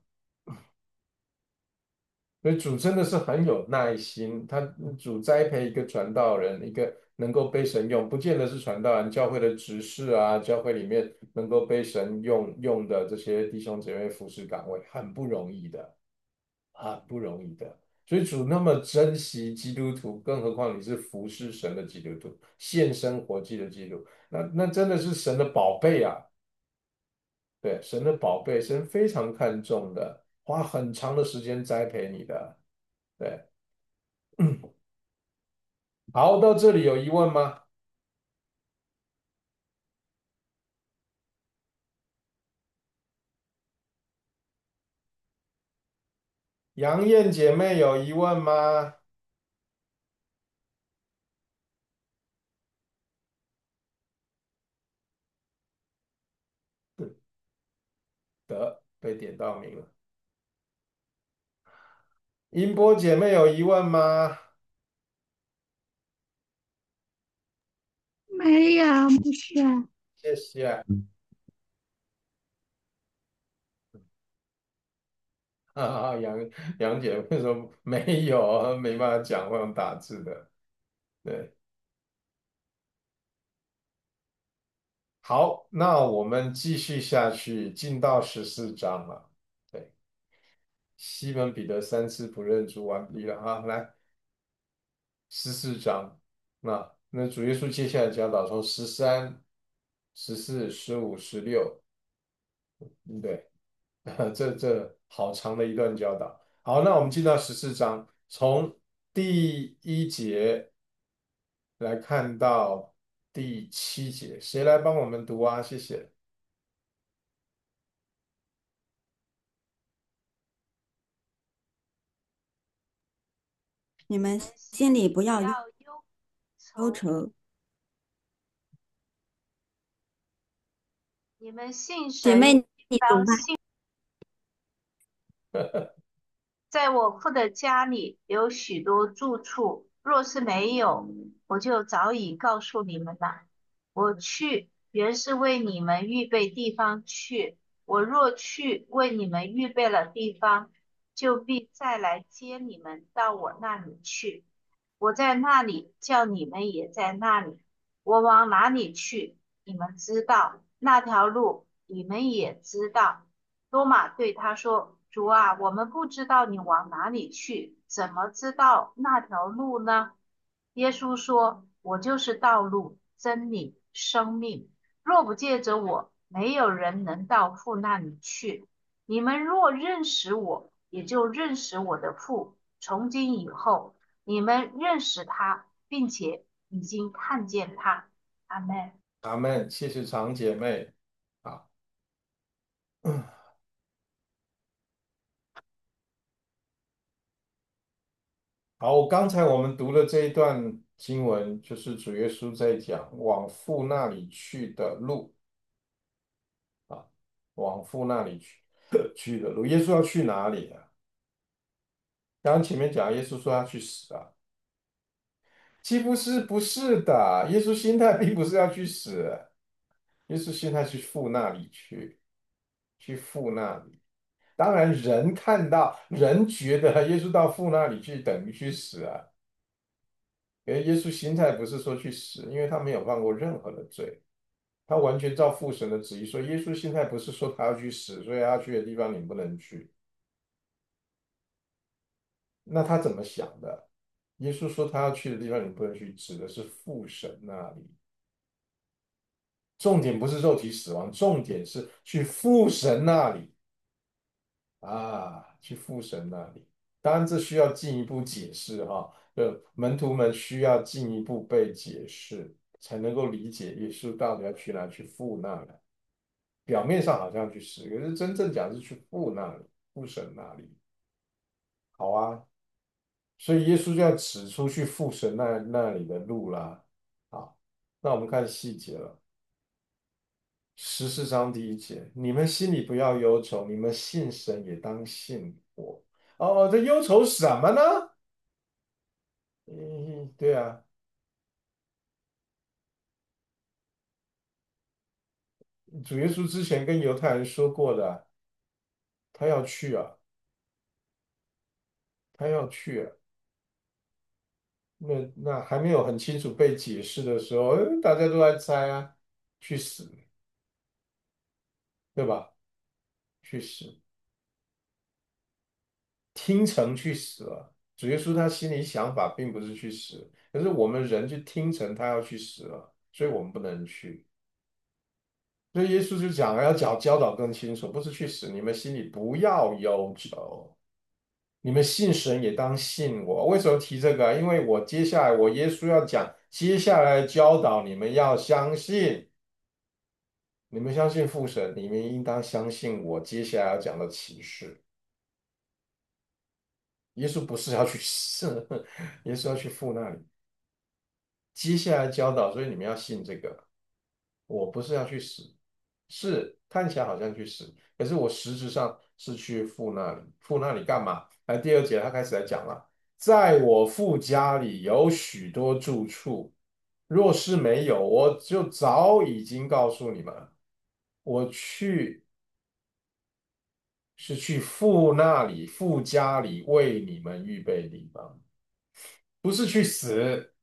所以主真的是很有耐心，他主栽培一个传道人，一个能够被神用，不见得是传道人，教会的执事啊，教会里面能够被神用用的这些弟兄姐妹服侍岗位，很不容易的。啊，不容易的。所以主那么珍惜基督徒，更何况你是服侍神的基督徒，献身活祭的基督徒，那那真的是神的宝贝啊！对，神的宝贝，神非常看重的，花很长的时间栽培你的。对，好，到这里有疑问吗？杨燕姐妹有疑问吗？得被点到名了。 音波姐妹有疑问吗？ 没有，不是。 谢谢。啊，杨杨姐为什么没有啊？没办法讲，我用打字的。对，好，那我们继续下去，进到十四章了。对，西门彼得三次不认主完毕了啊，来十四章。那那主耶稣接下来教导从十三、十四、十五、十六，嗯对，这这好长的一段教导。好，那我们进到十四章，从第一节来看到第七节，谁来帮我们读啊？谢谢。 你们心里不要忧忧愁。姐妹，你懂吗？ 在我父的家里有许多住处，若是没有，我就早已告诉你们了。我去，原是为你们预备地方去。我若去为你们预备了地方，就必再来接你们到我那里去。我在那里，叫你们也在那里。我往哪里去，你们知道，那条路你们也知道。多马对他说：“主啊，我们不知道你往哪里去，怎么知道那条路呢？”耶稣说：“我就是道路、真理、生命。若不借着我，没有人能到父那里去。你们若认识我，也就认识我的父。从今以后，你们认识他，并且已经看见他。”阿门。 阿门，谢谢长姐妹。啊，嗯好，刚才我们读的这一段经文，就是主耶稣在讲往父那里去的路啊，往父那里去去的路。耶稣要去哪里啊？刚刚前面讲，耶稣说要去死啊，岂不是？不是的，耶稣心态并不是要去死，耶稣心态去父那里去，去父那里。当然，人看到人觉得耶稣到父那里去等于去死啊。因为耶稣心态不是说去死，因为他没有犯过任何的罪，他完全照父神的旨意说。耶稣心态不是说他要去死，所以他要去的地方你不能去。那他怎么想的？耶稣说他要去的地方你不能去，指的是父神那里。重点不是肉体死亡，重点是去父神那里啊，去父神那里。当然，这需要进一步解释哈，就门徒们需要进一步被解释，才能够理解耶稣到底要去哪，去父那里。表面上好像去死，可是真正讲是去父那里，父神那里。好啊，所以耶稣就要指出去父神那那里的路啦。好，那我们看细节了。十四章第一节，你们心里不要忧愁，你们信神也当信我。哦，这忧愁什么呢？嗯，对啊，主耶稣之前跟犹太人说过的啊，他要去啊，他要去啊。那那还没有很清楚被解释的时候，呃大家都在猜啊，去死，对吧？去死，听成去死了。主耶稣他心里想法并不是去死，可是我们人就听成他要去死了，所以我们不能去。所以耶稣就讲要教教导更清楚，不是去死，你们心里不要忧愁，你们信神也当信我。为什么提这个啊因为我接下来我耶稣要讲接下来的教导，你们要相信。你们相信父神，你们应当相信我接下来要讲的启示。耶稣不是要去死，耶稣要去父那里。接下来教导，所以你们要信这个。我不是要去死，是看起来好像去死，可是我实质上是去父那里。父那里干嘛？ 还第二节他开始来讲了，在我父家里有许多住处，若是没有，我就早已经告诉你们，我去是去父那里，父家里为你们预备地方，不是去死，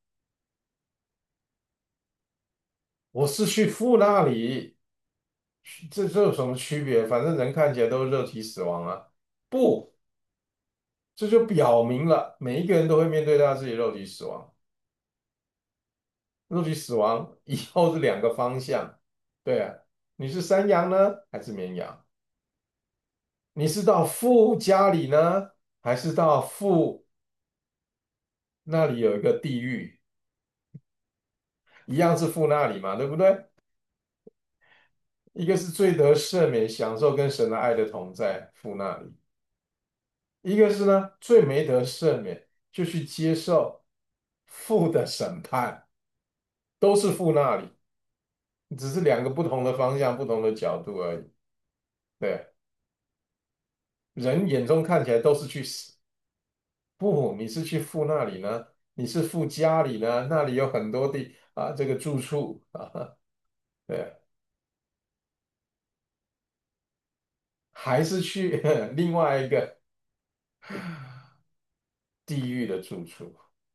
我是去父那里。这这有什么区别？反正人看起来都是肉体死亡啊。不，这就表明了每一个人都会面对他自己肉体死亡。肉体死亡以后是两个方向，对啊，你是山羊呢，还是绵羊？你是到父家里呢，还是到父那里有一个地狱，一样是父那里嘛，对不对？一个是最得赦免，享受跟神的爱的同在，父那里；一个是呢，最没得赦免，就去接受父的审判，都是父那里，只是两个不同的方向、不同的角度而已。对，人眼中看起来都是去死，不，你是去父那里呢？你是父家里呢？那里有很多地啊，这个住处啊，对，还是去另外一个地狱的住处。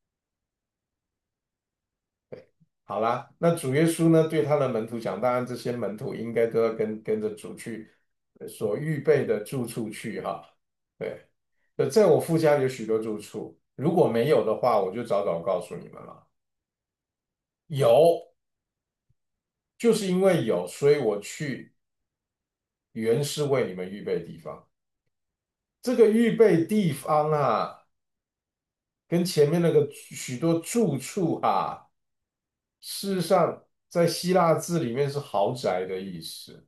好啦，那主耶稣呢，对他的门徒讲，当然这些门徒应该都要跟跟着主去呃所预备的住处去哈。对，呃，在我父家里有许多住处，如果没有的话，我就早早告诉你们了。有，就是因为有，所以我去原是为你们预备地方。这个预备地方啊，跟前面那个许多住处啊，事实上在希腊字里面是豪宅的意思。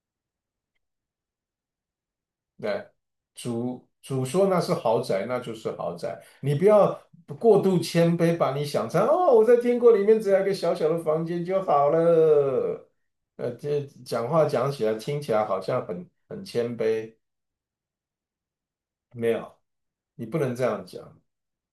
对，主主说那是豪宅，那就是豪宅。你不要过度谦卑，把你想成哦，我在天国里面只要一个小小的房间就好了。呃，这讲话讲起来听起来好像很很谦卑，没有，你不能这样讲。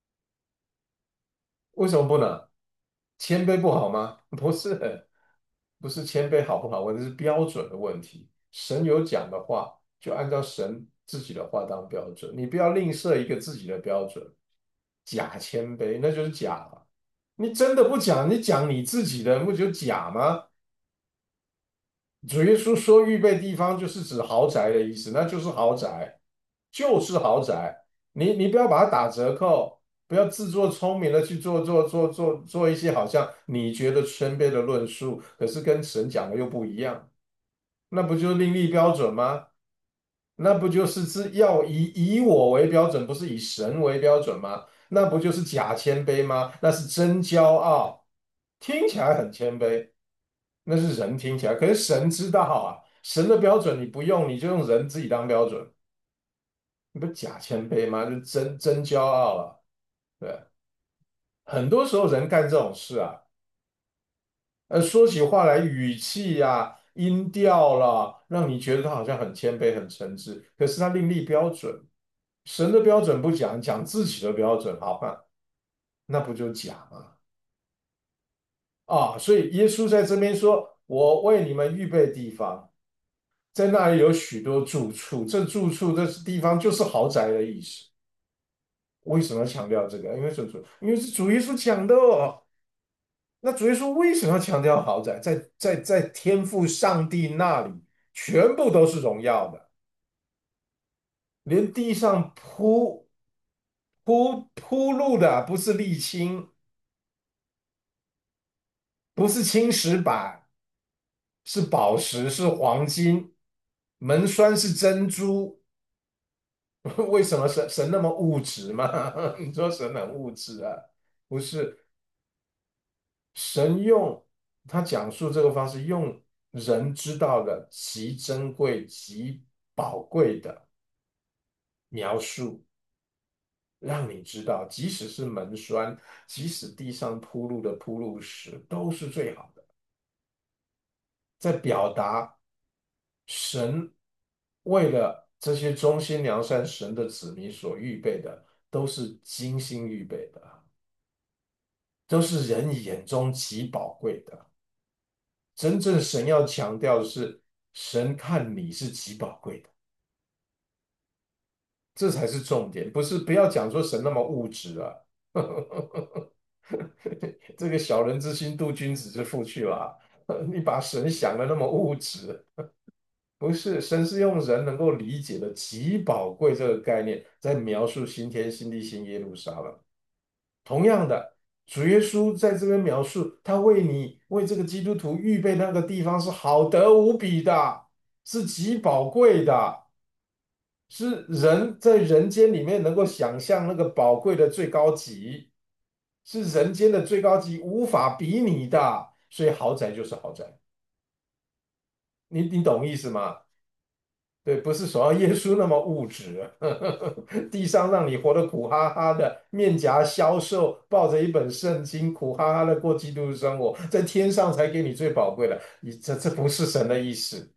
为什么不能？谦卑不好吗？不是，不是谦卑好不好问题，是标准的问题。神有讲的话，就按照神自己的话当标准，你不要另设一个自己的标准。假谦卑那就是假了。你真的不讲，你讲你自己的，不就假吗？主耶稣说预备地方就是指豪宅的意思，那就是豪宅，就是豪宅。你你不要把它打折扣，不要自作聪明的去做做做做做一些好像你觉得谦卑的论述，可是跟神讲的又不一样，那不就是另立标准吗？那不就是自要以以我为标准，不是以神为标准吗？那不就是假谦卑吗？那是真骄傲，听起来很谦卑，那是人听起来，可是神知道啊，神的标准你不用，你就用人自己当标准，你不假谦卑吗？就真真骄傲了。对，很多时候人干这种事啊，呃，说起话来语气呀、音调啦，让你觉得他好像很谦卑、很诚挚，可是他另立标准。神的标准不讲，讲自己的标准，好吧？那不就假吗？啊，所以耶稣在这边说：“我为你们预备地方，在那里有许多住处。这住处这地方就是豪宅的意思。为什么要强调这个？因为是主，因为是主耶稣讲的哦。那主耶稣为什么要强调豪宅？在在在天父上帝那里，全部都是荣耀的，连地上铺铺铺路的不是沥青，不是青石板。”是宝石，是黄金，门栓是珍珠。为什么神神那么物质嘛？你说神很物质啊？不是，神用他讲述这个方式，用人知道的极珍贵、极宝贵的描述，让你知道，即使是门栓，即使地上铺路的铺路石，都是最好的。在表达神为了这些忠心良善神的子民所预备的，都是精心预备的，都是人眼中极宝贵的。真正神要强调的是，神看你是极宝贵的，这才是重点。不是不要讲说神那么物质啊，这个小人之心度君子之腹去了。你把神想的那么物质，不是，神是用人能够理解的极宝贵这个概念，在描述新天新地新耶路撒冷。同样的，主耶稣在这边描述，他为你为这个基督徒预备那个地方是好得无比的，是极宝贵的，是人在人间里面能够想象那个宝贵的最高级，是人间的最高级，无法比拟的。所以豪宅就是豪宅，你你懂意思吗？对，不是说要耶稣那么物质，地上让你活得苦哈哈的，面颊消瘦，抱着一本圣经，苦哈哈的过基督的生活，在天上才给你最宝贵的。你这这不是神的意思，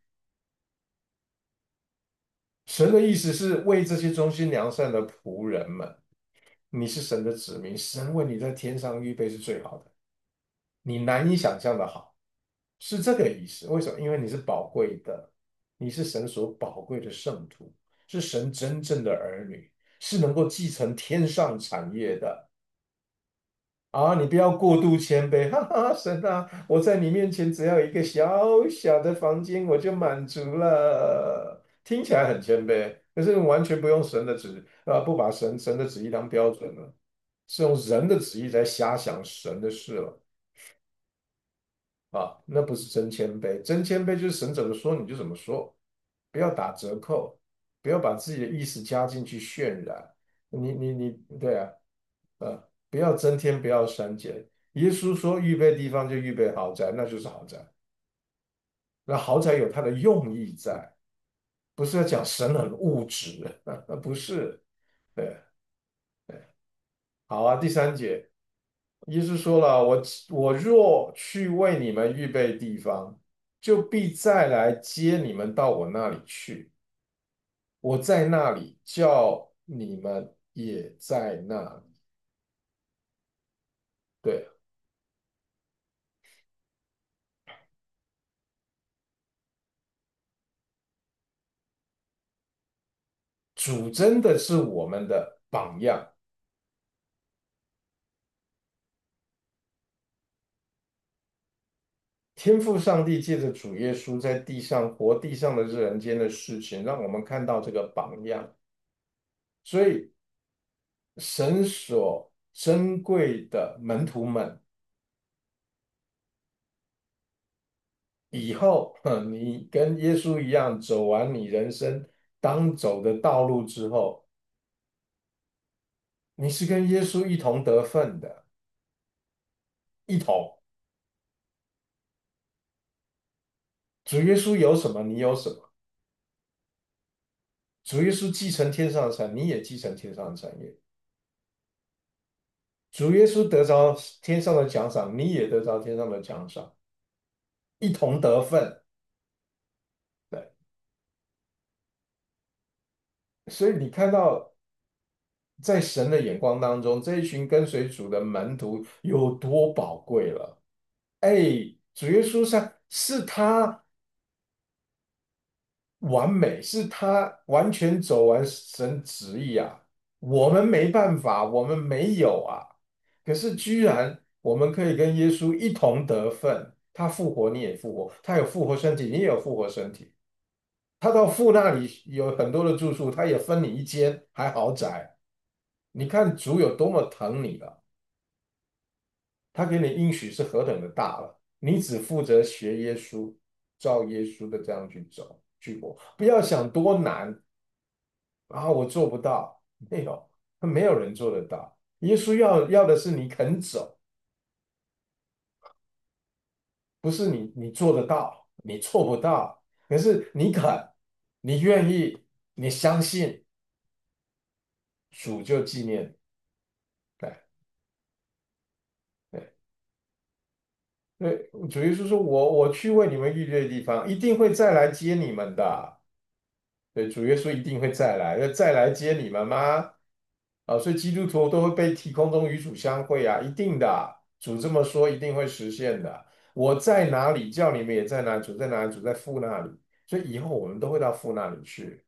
神的意思是为这些忠心良善的仆人们，你是神的子民，神为你在天上预备是最好的，你难以想象的好。是这个意思。为什么？因为你是宝贵的，你是神所宝贵的圣徒，是神真正的儿女，是能够继承天上产业的。啊！你不要过度谦卑，哈哈，神啊，我在你面前只要有一个小小的房间，我就满足了。听起来很谦卑，可是完全不用神的旨，啊，不把神神的旨意当标准了，是用人的旨意在瞎想神的事了。啊，那不是真谦卑，真谦卑就是神怎么说你就怎么说，不要打折扣，不要把自己的意思加进去渲染。你你你，对啊，呃，不要增添，不要删减。耶稣说预备地方就预备豪宅，那就是豪宅。那豪宅有它的用意在，不是要讲神很物质，不是。对，好啊，第三节。耶稣说了：“我我若去为你们预备地方，就必再来接你们到我那里去。我在那里，叫你们也在那里。”对，主真的是我们的榜样。天父上帝借着主耶稣在地上活地上的人间的事情，让我们看到这个榜样。所以，神所珍贵的门徒们。以后，哼，你跟耶稣一样走完你人生当走的道路之后，你是跟耶稣一同得份的，一同。主耶稣有什么，你有什么；主耶稣继承天上的产，你也继承天上的产业；主耶稣得着天上的奖赏，你也得着天上的奖赏，一同得份。对，所以你看到，在神的眼光当中，这一群跟随主的门徒有多宝贵了。哎，主耶稣上是他完美，是他完全走完神旨意啊，我们没办法，我们没有啊。可是居然我们可以跟耶稣一同得份，他复活你也复活，他有复活身体，你也有复活身体。他到父那里有很多的住处，他也分你一间，还豪宅。你看主有多么疼你了。他给你应许是何等的大了，你只负责学耶稣，照耶稣的这样去走去活，不要想多难啊，我做不到，没有，没有人做得到。耶稣要要的是你肯走，不是你你做得到，你做不到，可是你肯，你愿意，你相信，主就纪念。对对对，主耶稣说我我去为你们预备地方，一定会再来接你们的。 对，主耶稣一定会再来，要再来接你们吗？啊，所以基督徒都会被提空中与主相会啊，一定的啊，主这么说一定会实现的。我在哪里，叫你们也在哪里，主在哪里，主在父那里，所以以后我们都会到父那里去。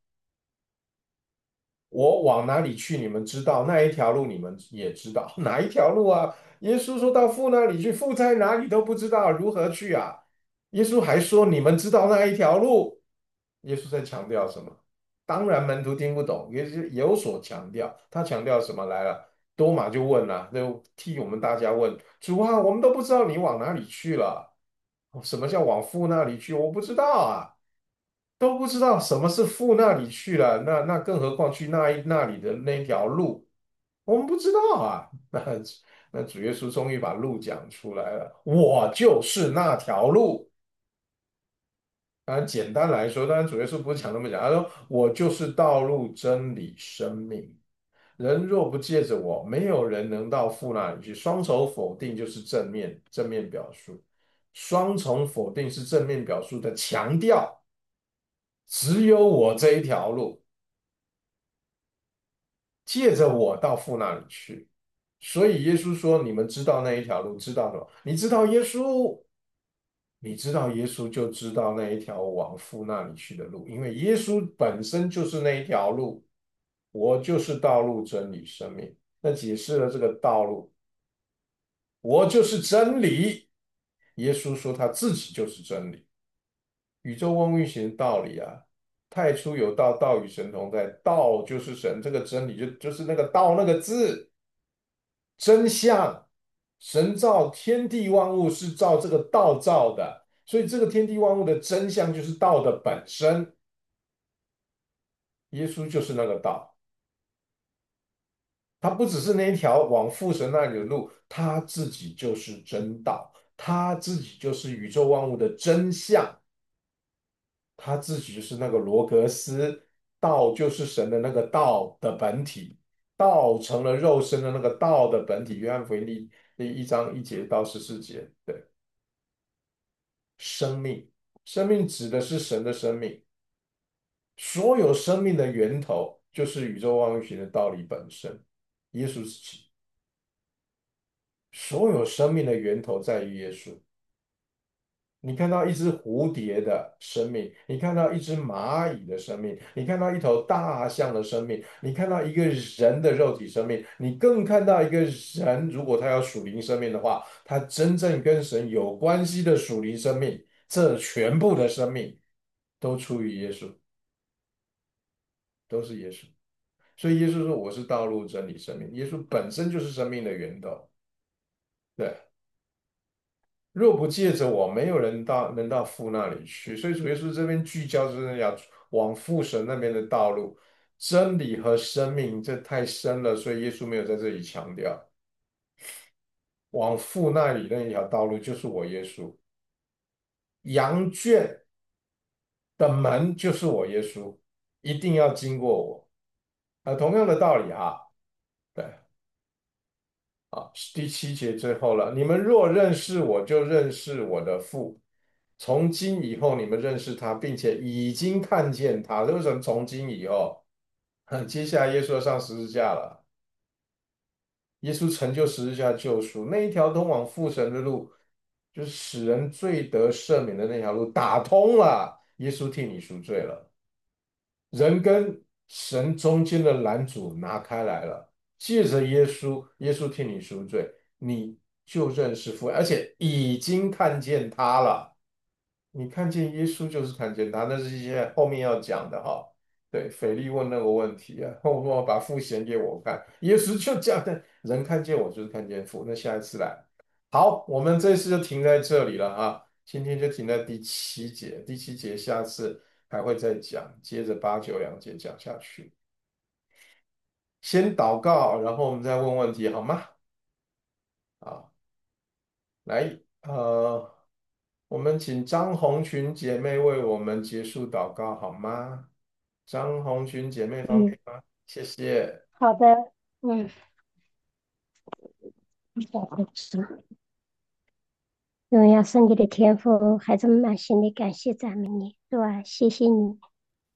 我往哪里去，你们知道，那一条路你们也知道，哪一条路啊？耶稣说到父那里去，父在哪里都不知道，如何去啊？耶稣还说你们知道那一条路。耶稣在强调什么？当然门徒听不懂，也是有所强调。他强调什么来了？多马就问了，就替我们大家问主啊，我们都不知道你往哪里去了。什么叫往父那里去？我不知道啊。都不知道什么是父那里去了，那那更何况去那一那里的那条路，我们不知道啊。那那主耶稣终于把路讲出来了，我就是那条路。当然，简单来说，当然主耶稣不是讲那么讲，他说我就是道路、真理、生命。人若不借着我，没有人能到父那里去。双重否定就是正面正面表述，双重否定是正面表述的强调，只有我这一条路。借着我到父那里去。所以耶稣说：“你们知道那一条路，知道什么？你知道耶稣，你知道耶稣就知道那一条往父那里去的路，因为耶稣本身就是那一条路。我就是道路、真理、生命。那解释了这个道路，我就是真理。耶稣说他自己就是真理，宇宙万物运行的道理啊。太初有道，道与神同在，道就是神，这个真理就就是那个道那个字。真相，神造天地万物是照这个道造的，所以这个天地万物的真相就是道的本身。耶稣就是那个道，他不只是那一条往父神那里的路，他自己就是真道，他自己就是宇宙万物的真相，他自己就是那个罗格斯，道就是神的那个道的本体，道成了肉身的那个道的本体。约翰福音第第一章一节到十四节，对。生命，生命指的是神的生命，所有生命的源头就是宇宙万物学的道理本身，耶稣自己。所有生命的源头在于耶稣。你看到一只蝴蝶的生命，你看到一只蚂蚁的生命，你看到一头大象的生命，你看到一个人的肉体生命，你更看到一个人，如果他有属灵生命的话，他真正跟神有关系的属灵生命，这全部的生命都出于耶稣，都是耶稣。所以耶稣说：“我是道路、真理、生命。”耶稣本身就是生命的源头。对。若不借着我，没有人到能到父那里去。所以主耶稣这边聚焦就是要往父神那边的道路、真理和生命，这太深了，所以耶稣没有在这里强调。往父那里那一条道路就是我耶稣，羊圈的门就是我耶稣，一定要经过我。啊，同样的道理哈。对。啊，第七节最后了。你们若认识我，就认识我的父。从今以后，你们认识他，并且已经看见他。为什么从今以后？接下来耶稣要上十字架了。耶稣成就十字架救赎，那一条通往父神的路，就是使人罪得赦免的那条路，打通了。耶稣替你赎罪了。人跟神中间的拦阻拿开来了，借着耶稣，耶稣替你赎罪，你就认识父，而且已经看见他了。你看见耶稣就是看见他，那是一些后面要讲的哈。对，腓力问那个问题啊，我我把父显给我看，耶稣就这样的，人看见我就是看见父。那下一次来，好，我们这次就停在这里了啊，今天就停在第七节，第七节下次还会再讲，接着八九两节讲下去。先祷告，然后我们再问问题，好吗？好，来，呃，我们请张红群姐妹为我们结束祷告，好吗？张红群姐妹方嗯， 便吗？谢谢。 好的，嗯，好的，是荣耀圣洁的天赋，孩子们满心的感谢赞美你，是吧？谢谢你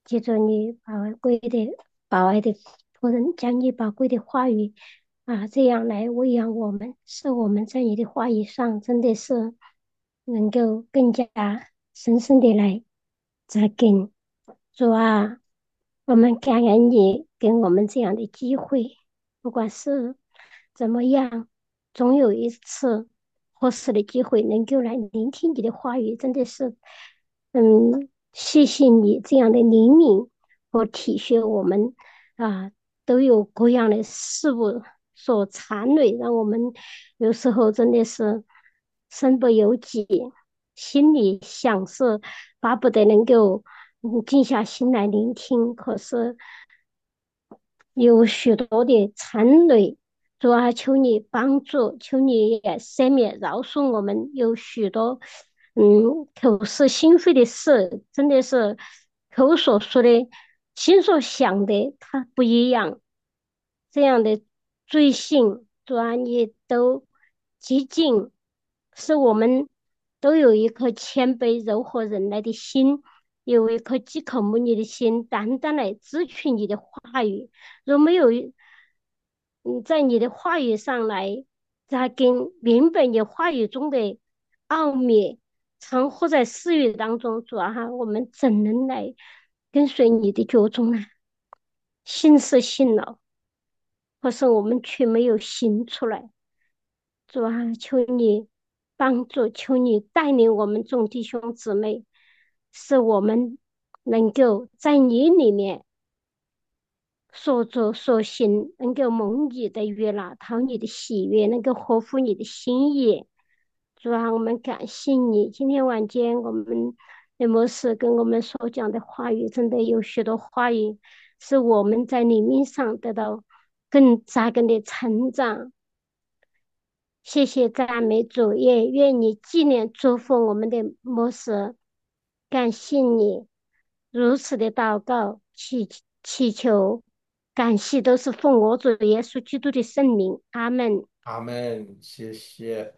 借着你宝贵的、宝爱的仆人，将你宝贵的话语啊，这样来喂养我们，使我们在你的话语上真的是能够更加深深的来扎根。主啊，我们感恩你给我们这样的机会，不管是怎么样，总有一次合适的机会能够来聆听你的话语，真的是，嗯，谢谢你这样的怜悯和体恤我们啊，都有各样的事物所缠累，让我们有时候真的是身不由己，心里想是巴不得能够嗯静下心来聆听，可是有许多的残累。主啊，求你帮助，求你也赦免饶恕我们，有许多嗯口是心非的事，真的是口所说的、心所想的，它不一样。这样的罪行，主啊，你都极尽，使我们都有一颗谦卑柔和忍耐的心，有一颗饥渴慕你的心，单单来支取你的话语。若没有嗯，在你的话语上来扎根，明白你话语中的奥秘，常活在私语当中，主啊，哈，我们怎能来跟随你的脚踪呢？心是信了，可是我们却没有行出来。主啊，求你帮助，求你带领我们众弟兄姊妹，使我们能够在你里面所作所行，能够蒙你的悦纳，讨你的喜悦，能够合乎你的心意。主啊，我们感谢你。今天晚间我们的牧师跟我们所讲的话语，真的有许多话语是我们在灵命上得到更扎根的成长。谢谢赞美主，也愿你纪念祝福我们的牧师。感谢你如此的祷告，祈祈求，感谢都是奉我主耶稣基督的圣名，阿门。 阿门，谢谢。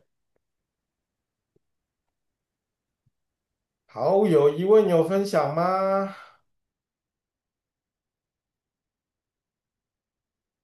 好，有疑问有分享吗？